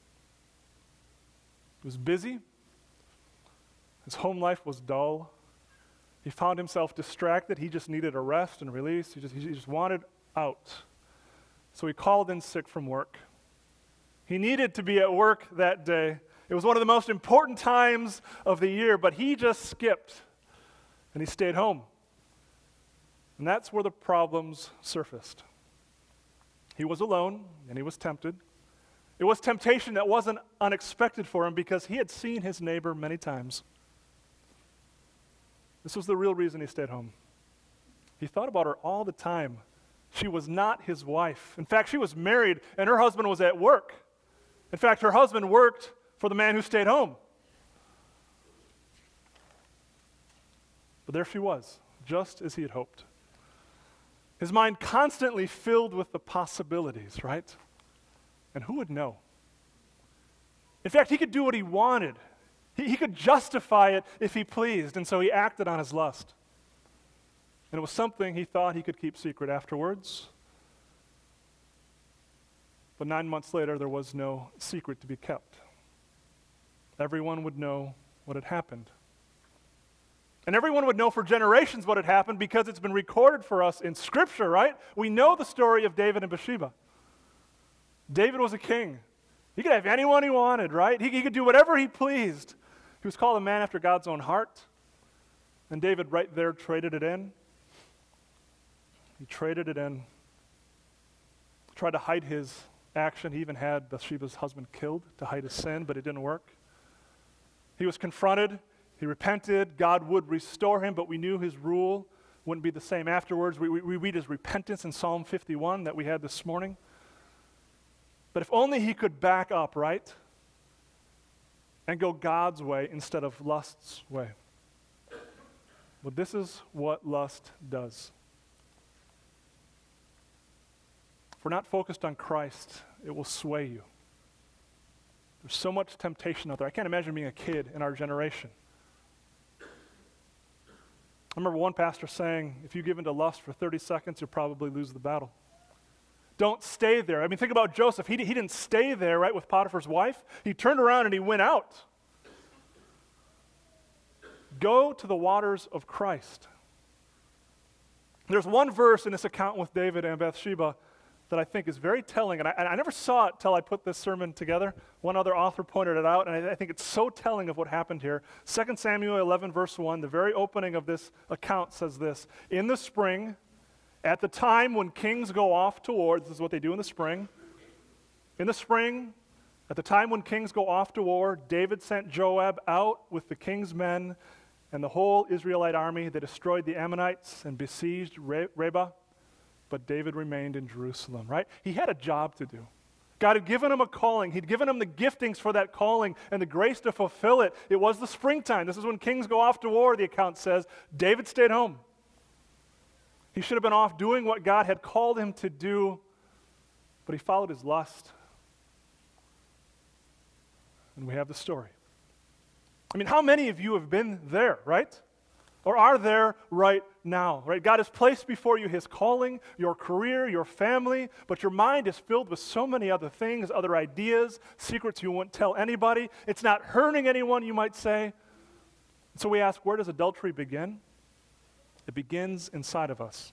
He was busy. His home life was dull. He found himself distracted. He just needed a rest and release. He just wanted out. So he called in sick from work. He needed to be at work that day. It was one of the most important times of the year, but he just skipped and he stayed home. And that's where the problems surfaced. He was alone and he was tempted. It was temptation that wasn't unexpected for him because he had seen his neighbor many times. This was the real reason he stayed home. He thought about her all the time. She was not his wife. In fact, she was married and her husband was at work. In fact, her husband worked for the man who stayed home. But there she was, just as he had hoped. His mind constantly filled with the possibilities, right? And who would know? In fact, he could do what he wanted. He could justify it if he pleased, and so he acted on his lust. And it was something he thought he could keep secret afterwards. But 9 months later, there was no secret to be kept. Everyone would know what had happened. And everyone would know for generations what had happened because it's been recorded for us in Scripture, right? We know the story of David and Bathsheba. David was a king. He could have anyone he wanted, right? He could do whatever he pleased. He was called a man after God's own heart. And David right there traded it in. He traded it in. Tried to hide his action. He even had Bathsheba's husband killed to hide his sin, but it didn't work. He was confronted. He repented. God would restore him, but we knew his rule wouldn't be the same afterwards. We read his repentance in Psalm 51 that we had this morning. But if only he could back up, right? And go God's way instead of lust's way. Well, this is what lust does. If we're not focused on Christ, it will sway you. There's so much temptation out there. I can't imagine being a kid in our generation. I remember one pastor saying, if you give into lust for 30 seconds, you'll probably lose the battle. Don't stay there. I mean, think about Joseph. He didn't stay there, right, with Potiphar's wife. He turned around and he went out. Go to the waters of Christ. There's one verse in this account with David and Bathsheba that I think is very telling, and I never saw it till I put this sermon together. One other author pointed it out, and I think it's so telling of what happened here. 2 Samuel 11, verse 1, the very opening of this account says this, in the spring, at the time when kings go off to war, this is what they do in the spring. In the spring, At the time when kings go off to war, David sent Joab out with the king's men and the whole Israelite army. They destroyed the Ammonites and besieged Rabbah, but David remained in Jerusalem, right? He had a job to do. God had given him a calling. He'd given him the giftings for that calling and the grace to fulfill it. It was the springtime. This is when kings go off to war, the account says. David stayed home. He should have been off doing what God had called him to do, but he followed his lust. And we have the story. I mean, how many of you have been there, right? Or are there right now, right? God has placed before you his calling, your career, your family, but your mind is filled with so many other things, other ideas, secrets you won't tell anybody. It's not hurting anyone, you might say. So we ask, where does adultery begin? It begins inside of us.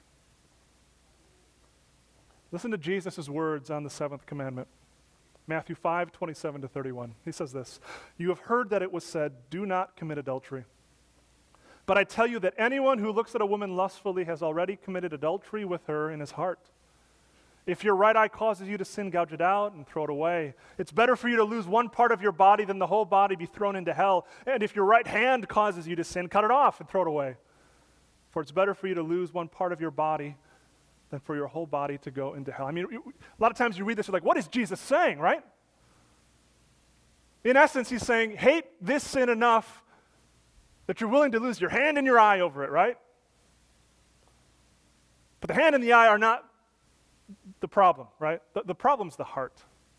Listen to Jesus' words on the seventh commandment. Matthew 5:27-31. He says this, "You have heard that it was said, 'Do not commit adultery.' But I tell you that anyone who looks at a woman lustfully has already committed adultery with her in his heart. If your right eye causes you to sin, gouge it out and throw it away. It's better for you to lose one part of your body than the whole body be thrown into hell. And if your right hand causes you to sin, cut it off and throw it away. For it's better for you to lose one part of your body than for your whole body to go into hell." I mean, a lot of times you read this, you're like, what is Jesus saying, right? In essence, he's saying, hate this sin enough that you're willing to lose your hand and your eye over it, right? But the hand and the eye are not the problem, right? The problem's the heart.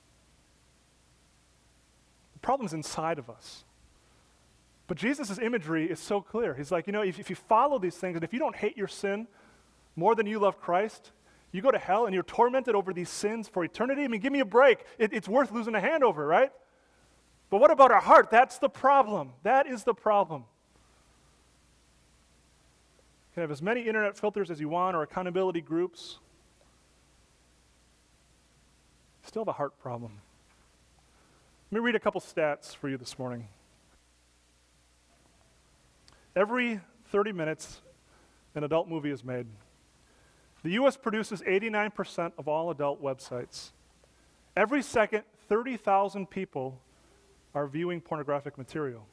The problem's inside of us. But Jesus' imagery is so clear. He's like, if you follow these things, and if you don't hate your sin more than you love Christ, you go to hell and you're tormented over these sins for eternity. I mean, give me a break. It's worth losing a hand over, right? But what about our heart? That's the problem. That is the problem. You can have as many internet filters as you want or accountability groups. Still have a heart problem. Let me read a couple stats for you this morning. Every 30 minutes, an adult movie is made. The U.S. produces 89% of all adult websites. Every second, 30,000 people are viewing pornographic material.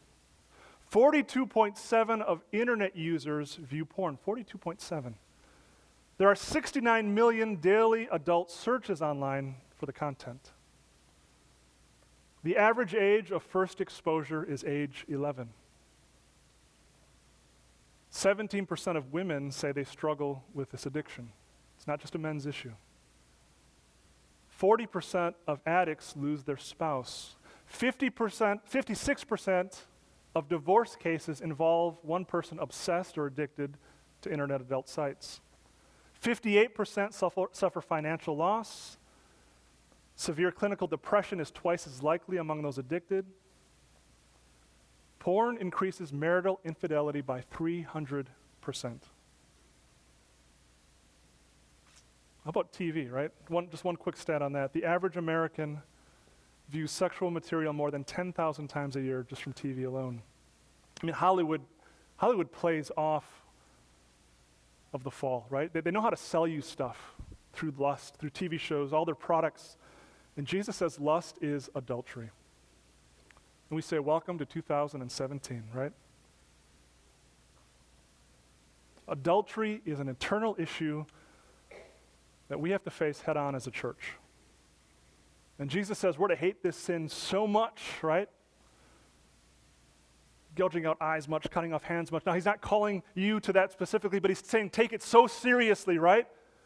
42.7 of internet users view porn. 42.7. There are 69 million daily adult searches online for the content. The average age of first exposure is age 11. 17% of women say they struggle with this addiction. It's not just a men's issue. 40% of addicts lose their spouse. 56% of divorce cases involve one person obsessed or addicted to internet adult sites. 58% suffer financial loss. Severe clinical depression is twice as likely among those addicted. Porn increases marital infidelity by 300%. How about TV, right? Just one quick stat on that. The average American views sexual material more than 10,000 times a year just from TV alone. I mean, Hollywood plays off of the fall, right? They know how to sell you stuff through lust, through TV shows, all their products. And Jesus says lust is adultery. And we say, welcome to 2017, right? Adultery is an eternal issue that we have to face head on as a church. And Jesus says we're to hate this sin so much, right? Gouging out eyes much, cutting off hands much. Now, he's not calling you to that specifically, but he's saying take it so seriously, right?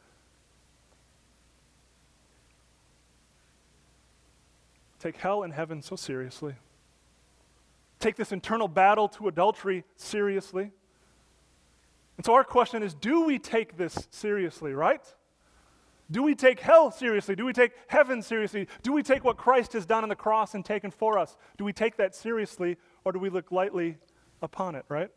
Take hell and heaven so seriously. Take this internal battle to adultery seriously. And so our question is, do we take this seriously, right? Do we take hell seriously? Do we take heaven seriously? Do we take what Christ has done on the cross and taken for us? Do we take that seriously, or do we look lightly upon it, right?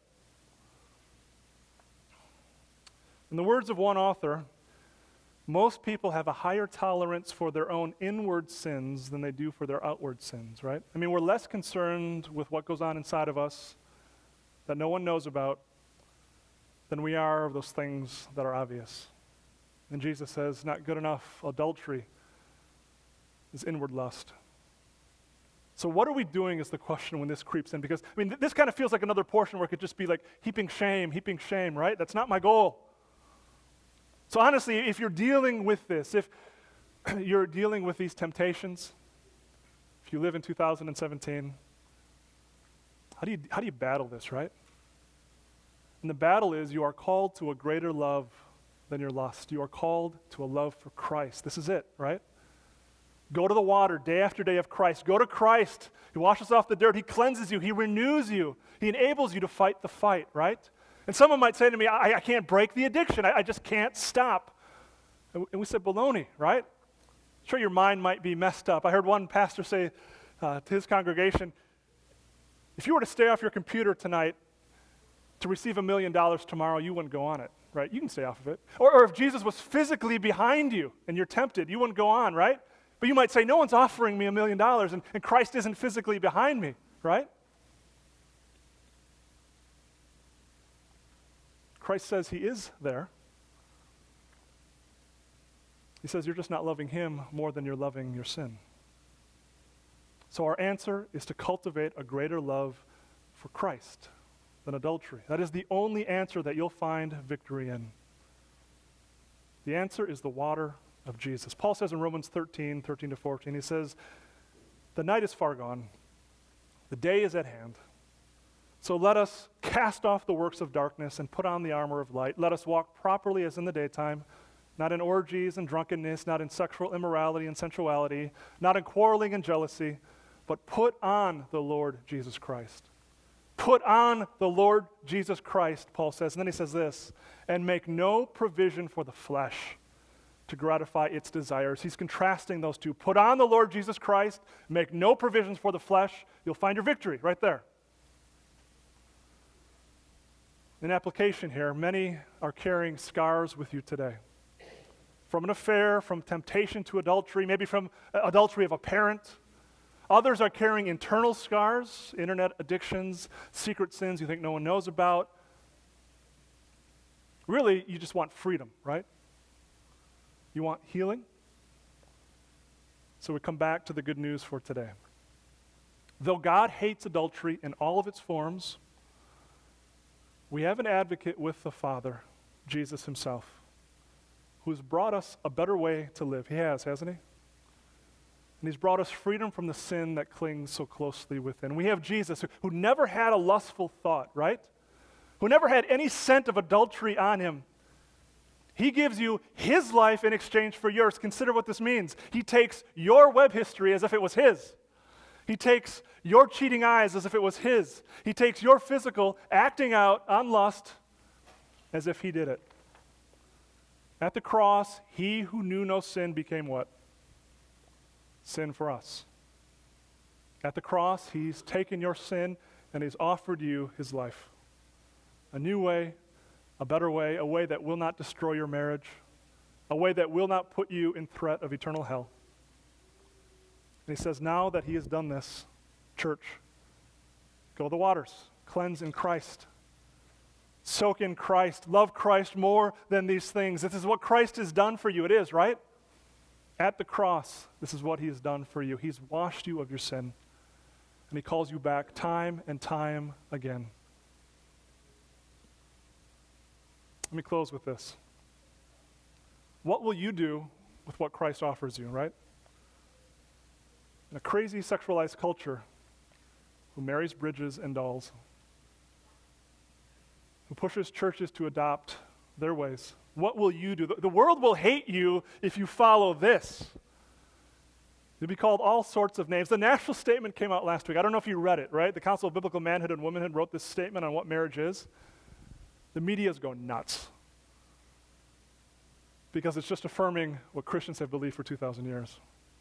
In the words of one author, most people have a higher tolerance for their own inward sins than they do for their outward sins, right? I mean, we're less concerned with what goes on inside of us that no one knows about than we are of those things that are obvious. And Jesus says, not good enough. Adultery is inward lust. So what are we doing is the question when this creeps in, because, this kind of feels like another portion where it could just be like heaping shame, right? That's not my goal. So honestly, if you're dealing with this, if you're dealing with these temptations, if you live in 2017, how do you battle this, right? And the battle is you are called to a greater love than your lust. You are called to a love for Christ. This is it, right? Go to the water day after day of Christ. Go to Christ. He washes off the dirt. He cleanses you. He renews you. He enables you to fight the fight, right? And someone might say to me, I can't break the addiction. I just can't stop. And we said, baloney, right? Sure, your mind might be messed up. I heard one pastor say to his congregation, if you were to stay off your computer tonight to receive $1 million tomorrow, you wouldn't go on it, right? You can stay off of it. Or if Jesus was physically behind you and you're tempted, you wouldn't go on, right? But you might say, no one's offering me $1 million and Christ isn't physically behind me, right? Christ says he is there. He says you're just not loving him more than you're loving your sin. So our answer is to cultivate a greater love for Christ than adultery. That is the only answer that you'll find victory in. The answer is the water of Jesus. Paul says in Romans 13:13-14, he says, the night is far gone, the day is at hand. So let us cast off the works of darkness and put on the armor of light. Let us walk properly as in the daytime, not in orgies and drunkenness, not in sexual immorality and sensuality, not in quarreling and jealousy, but put on the Lord Jesus Christ. Put on the Lord Jesus Christ, Paul says. And then he says this, and make no provision for the flesh to gratify its desires. He's contrasting those two. Put on the Lord Jesus Christ, make no provisions for the flesh. You'll find your victory right there. In application here, many are carrying scars with you today. From an affair, from temptation to adultery, maybe from adultery of a parent. Others are carrying internal scars, internet addictions, secret sins you think no one knows about. Really, you just want freedom, right? You want healing? So we come back to the good news for today. Though God hates adultery in all of its forms, we have an advocate with the Father, Jesus himself, who's brought us a better way to live. He has, hasn't he? And he's brought us freedom from the sin that clings so closely within. We have Jesus who never had a lustful thought, right? Who never had any scent of adultery on him. He gives you his life in exchange for yours. Consider what this means. He takes your web history as if it was his. He takes your cheating eyes as if it was his. He takes your physical acting out on lust as if he did it. At the cross, he who knew no sin became what? Sin for us. At the cross, he's taken your sin and he's offered you his life. A new way, a better way, a way that will not destroy your marriage, a way that will not put you in threat of eternal hell. And he says, now that he has done this, church, go to the waters, cleanse in Christ, soak in Christ, love Christ more than these things. This is what Christ has done for you. It is, right? At the cross, this is what he has done for you. He's washed you of your sin, and he calls you back time and time again. Let me close with this. What will you do with what Christ offers you, right? In a crazy sexualized culture who marries bridges and dolls, who pushes churches to adopt their ways, what will you do? The world will hate you if you follow this. You'll be called all sorts of names. The national statement came out last week. I don't know if you read it, right? The Council of Biblical Manhood and Womanhood wrote this statement on what marriage is. The media is going nuts because it's just affirming what Christians have believed for 2,000 years.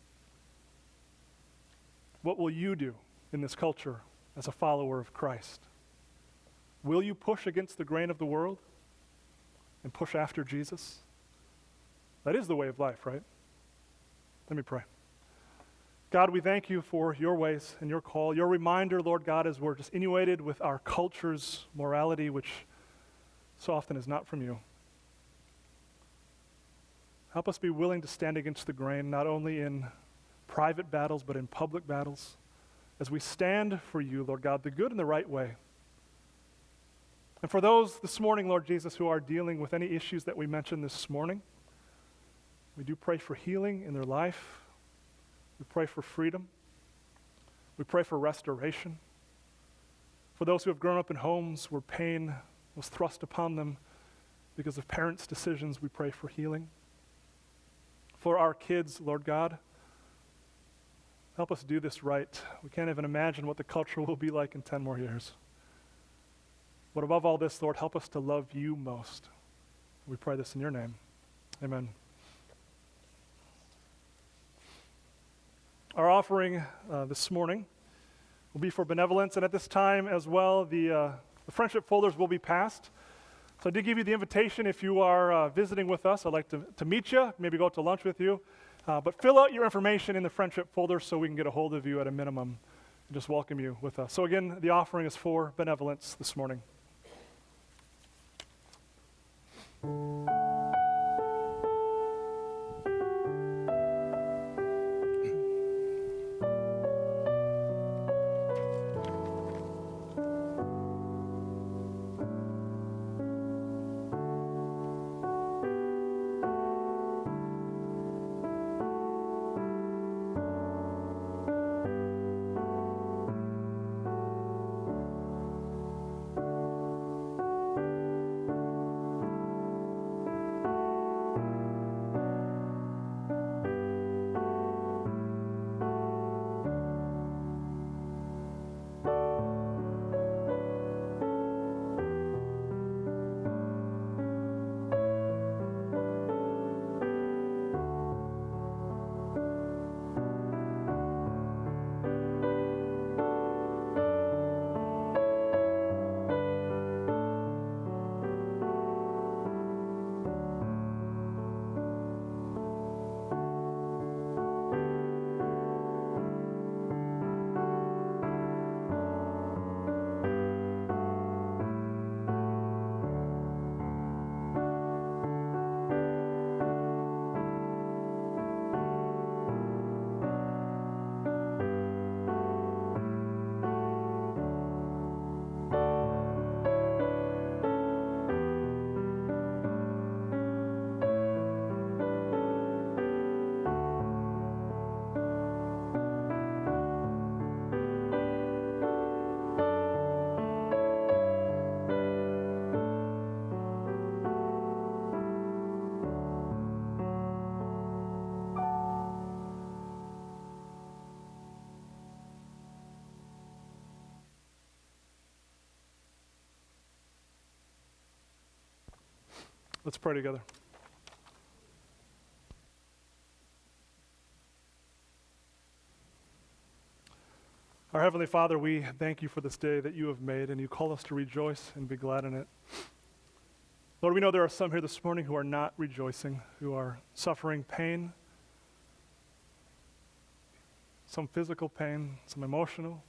What will you do in this culture as a follower of Christ? Will you push against the grain of the world and push after Jesus? That is the way of life, right? Let me pray. God, we thank you for your ways and your call, your reminder, Lord God, as we're just inundated with our culture's morality, which so often is not from you. Help us be willing to stand against the grain, not only in private battles, but in public battles. as we stand for you, Lord God, the good and the right way. And for those this morning, Lord Jesus, who are dealing with any issues that we mentioned this morning, we do pray for healing in their life. We pray for freedom. We pray for restoration. For those who have grown up in homes where pain was thrust upon them because of parents' decisions, we pray for healing. For our kids, Lord God, help us do this right. We can't even imagine what the culture will be like in 10 more years. But above all this, Lord, help us to love you most. We pray this in your name. Amen. Our offering this morning will be for benevolence, and at this time as well, the friendship folders will be passed. So I did give you the invitation. If you are visiting with us, I'd like to meet you, maybe go out to lunch with you. But fill out your information in the friendship folder so we can get a hold of you at a minimum and just welcome you with us. So again, the offering is for benevolence this morning. Let's pray together. Our Heavenly Father, we thank you for this day that you have made, and you call us to rejoice and be glad in it. Lord, we know there are some here this morning who are not rejoicing, who are suffering pain, some physical pain, some emotional.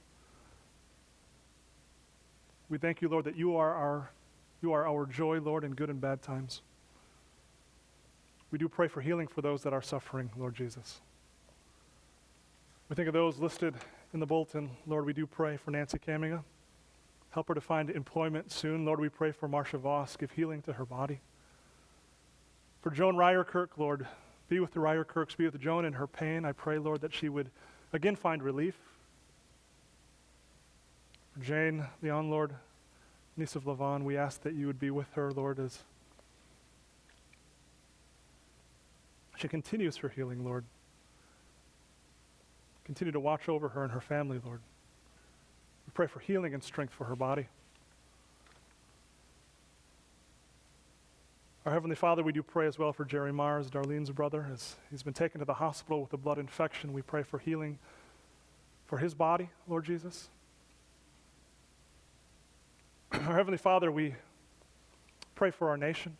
We thank you, Lord, that you are our joy, Lord, in good and bad times. We do pray for healing for those that are suffering, Lord Jesus. We think of those listed in the bulletin. Lord, we do pray for Nancy Caminga. Help her to find employment soon. Lord, we pray for Marcia Voss. Give healing to her body. For Joan Ryerkirk, Lord, be with the Ryerkirks. Be with Joan in her pain. I pray, Lord, that she would again find relief. For Jane Leon, Lord, niece of Levon, we ask that you would be with her, Lord, as she continues her healing, Lord. Continue to watch over her and her family, Lord. We pray for healing and strength for her body. Our Heavenly Father, we do pray as well for Jerry Mars, Darlene's brother, as he's been taken to the hospital with a blood infection. We pray for healing for his body, Lord Jesus. Our Heavenly Father, we pray for our nation.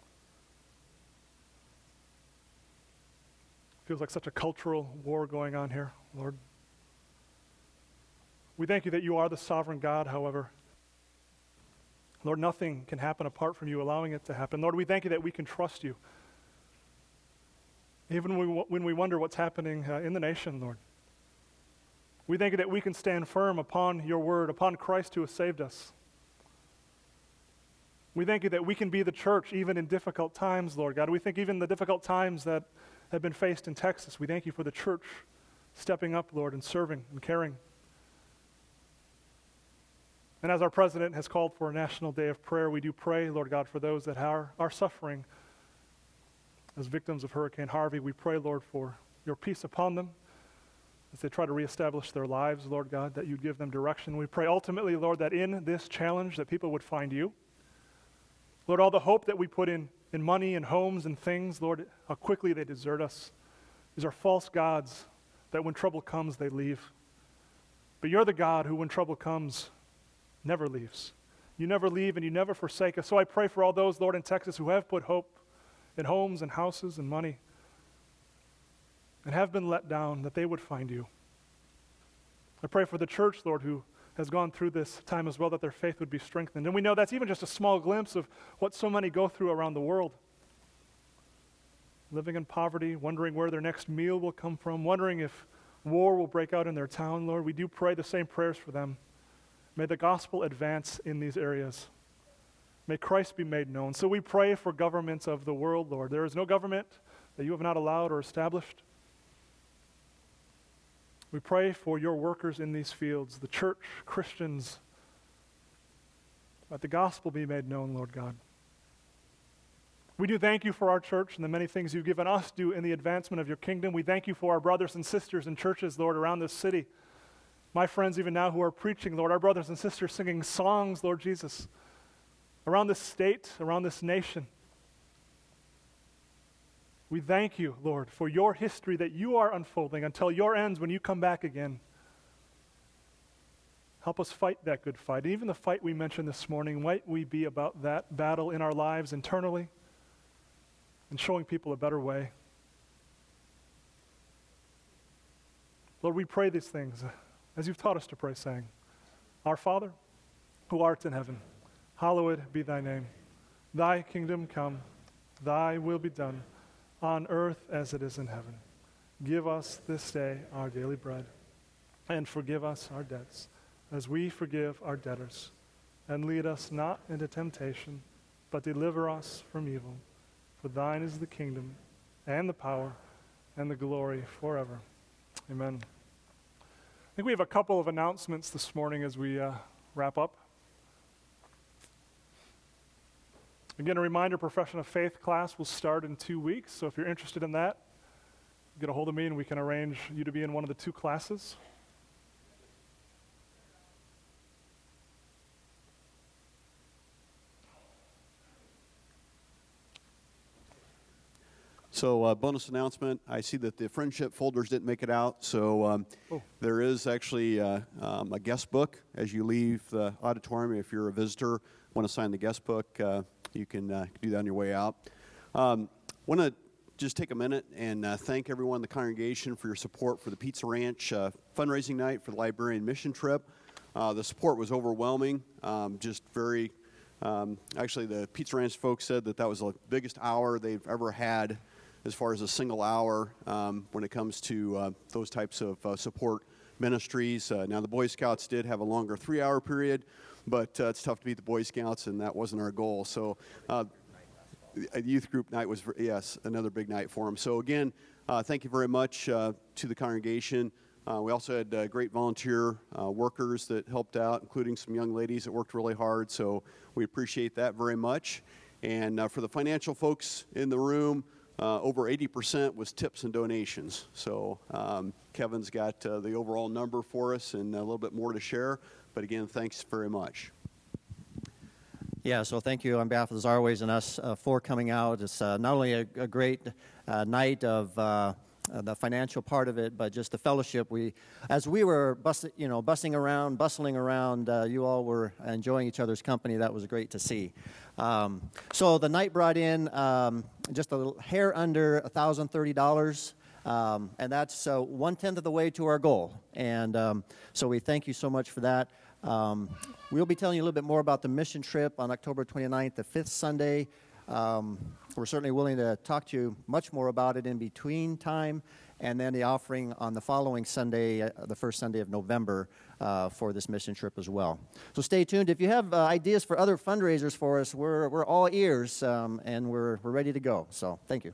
Feels like such a cultural war going on here, Lord. We thank you that you are the sovereign God, however. Lord, nothing can happen apart from you allowing it to happen. Lord, we thank you that we can trust you. Even when we wonder what's happening in the nation, Lord. We thank you that we can stand firm upon your word, upon Christ who has saved us. We thank you that we can be the church even in difficult times, Lord God. We think even the difficult times that have been faced in Texas, we thank you for the church stepping up, Lord, and serving and caring. And as our president has called for a national day of prayer, we do pray, Lord God, for those that are suffering as victims of Hurricane Harvey. We pray, Lord, for your peace upon them as they try to reestablish their lives, Lord God, that you'd give them direction. We pray ultimately, Lord, that in this challenge that people would find you. Lord, all the hope that we put in money and homes and things, Lord, how quickly they desert us. These are false gods that when trouble comes, they leave. But you're the God who, when trouble comes, never leaves. You never leave and you never forsake us. So I pray for all those, Lord, in Texas who have put hope in homes and houses and money and have been let down, that they would find you. I pray for the church, Lord, who has gone through this time as well, that their faith would be strengthened. And we know that's even just a small glimpse of what so many go through around the world. Living in poverty, wondering where their next meal will come from, wondering if war will break out in their town, Lord. We do pray the same prayers for them. May the gospel advance in these areas. May Christ be made known. So we pray for governments of the world, Lord. There is no government that you have not allowed or established. We pray for your workers in these fields, the church, Christians, that the gospel be made known, Lord God. We do thank you for our church and the many things you've given us to do in the advancement of your kingdom. We thank you for our brothers and sisters in churches, Lord, around this city. My friends, even now who are preaching, Lord, our brothers and sisters singing songs, Lord Jesus, around this state, around this nation. We thank you, Lord, for your history that you are unfolding until your ends when you come back again. Help us fight that good fight. And even the fight we mentioned this morning, might we be about that battle in our lives internally and showing people a better way. Lord, we pray these things as you've taught us to pray, saying, Our Father, who art in heaven, hallowed be thy name. Thy kingdom come, thy will be done, on earth as it is in heaven. Give us this day our daily bread, and forgive us our debts, as we forgive our debtors. And lead us not into temptation, but deliver us from evil. For thine is the kingdom, and the power, and the glory forever. Amen. I think we have a couple of announcements this morning as we wrap up. Again, a reminder, Profession of Faith class will start in 2 weeks, so if you're interested in that, get a hold of me and we can arrange you to be in one of the 2 classes. So bonus announcement, I see that the friendship folders didn't make it out, so there is actually a guest book as you leave the auditorium. If you're a visitor, want to sign the guest book, you can do that on your way out. Want to just take a minute and thank everyone in the congregation for your support for the Pizza Ranch fundraising night for the Liberian mission trip. The support was overwhelming, just very, actually the Pizza Ranch folks said that was the biggest hour they've ever had as far as a single hour when it comes to those types of support ministries. Now the Boy Scouts did have a longer 3-hour period, but it's tough to beat the Boy Scouts, and that wasn't our goal. So a youth group night was, yes, another big night for them. So again, thank you very much to the congregation. We also had great volunteer workers that helped out, including some young ladies that worked really hard, so we appreciate that very much. And for the financial folks in the room, over 80% was tips and donations. So Kevin's got the overall number for us and a little bit more to share. But again, thanks very much. Yeah, so thank you on behalf of the Zarways and us for coming out. It's not only a great night of the financial part of it, but just the fellowship. As we were bustling around, you all were enjoying each other's company. That was great to see. So the night brought in just a little hair under $1,030. And that's 1/10 of the way to our goal. And so we thank you so much for that. We'll be telling you a little bit more about the mission trip on October 29th, the 5th Sunday. We're certainly willing to talk to you much more about it in between time and then the offering on the following Sunday, the first Sunday of November, for this mission trip as well. So stay tuned. If you have ideas for other fundraisers for us, we're all ears, and we're ready to go. So thank you.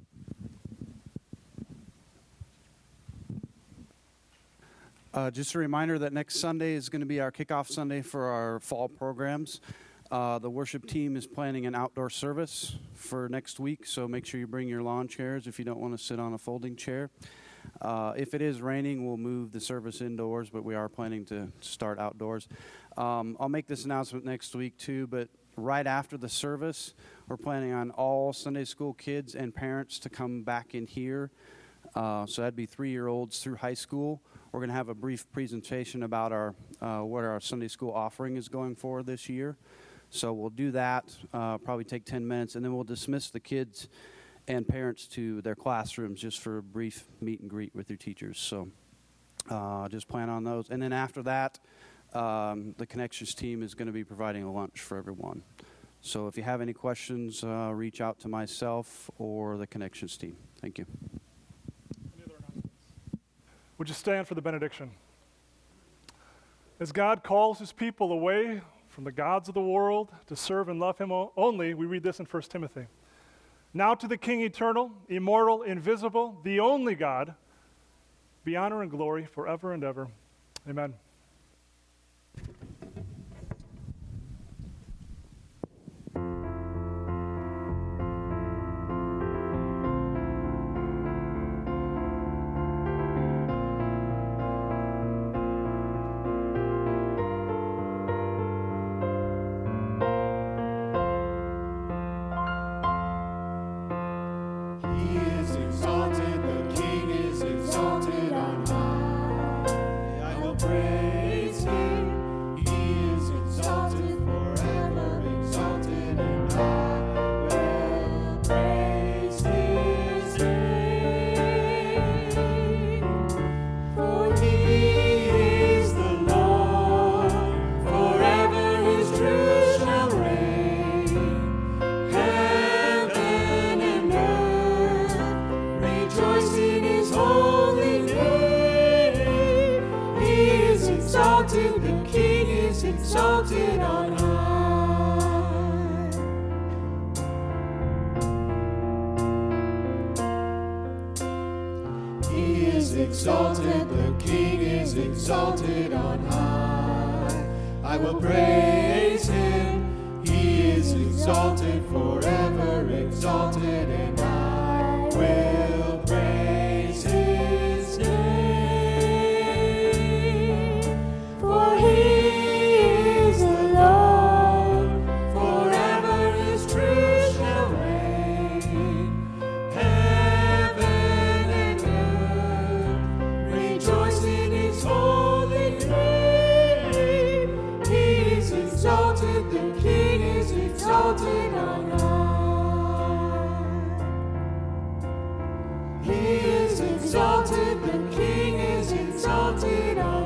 Just a reminder that next Sunday is going to be our kickoff Sunday for our fall programs. The worship team is planning an outdoor service for next week, so make sure you bring your lawn chairs if you don't want to sit on a folding chair. If it is raining, we'll move the service indoors, but we are planning to start outdoors. I'll make this announcement next week too, but right after the service, we're planning on all Sunday school kids and parents to come back in here. So that'd be 3-year-olds through high school. We're going to have a brief presentation about what our Sunday school offering is going for this year. So we'll do that, probably take 10 minutes, and then we'll dismiss the kids and parents to their classrooms just for a brief meet and greet with your teachers. So just plan on those. And then after that, the Connections team is going to be providing a lunch for everyone. So if you have any questions, reach out to myself or the Connections team. Thank you. Would you stand for the benediction? As God calls his people away from the gods of the world to serve and love him only, we read this in 1 Timothy. Now to the King eternal, immortal, invisible, the only God, be honor and glory forever and ever. Amen. Exalted, the King is exalted on high. I will praise him. He is exalted, forever exalted, and I will praise his name. For he is the Lord, forever his truth shall reign. Heaven and earth rejoice in his holy name. He is exalted, the King is exalted on high. He is exalted, the King is exalted on high.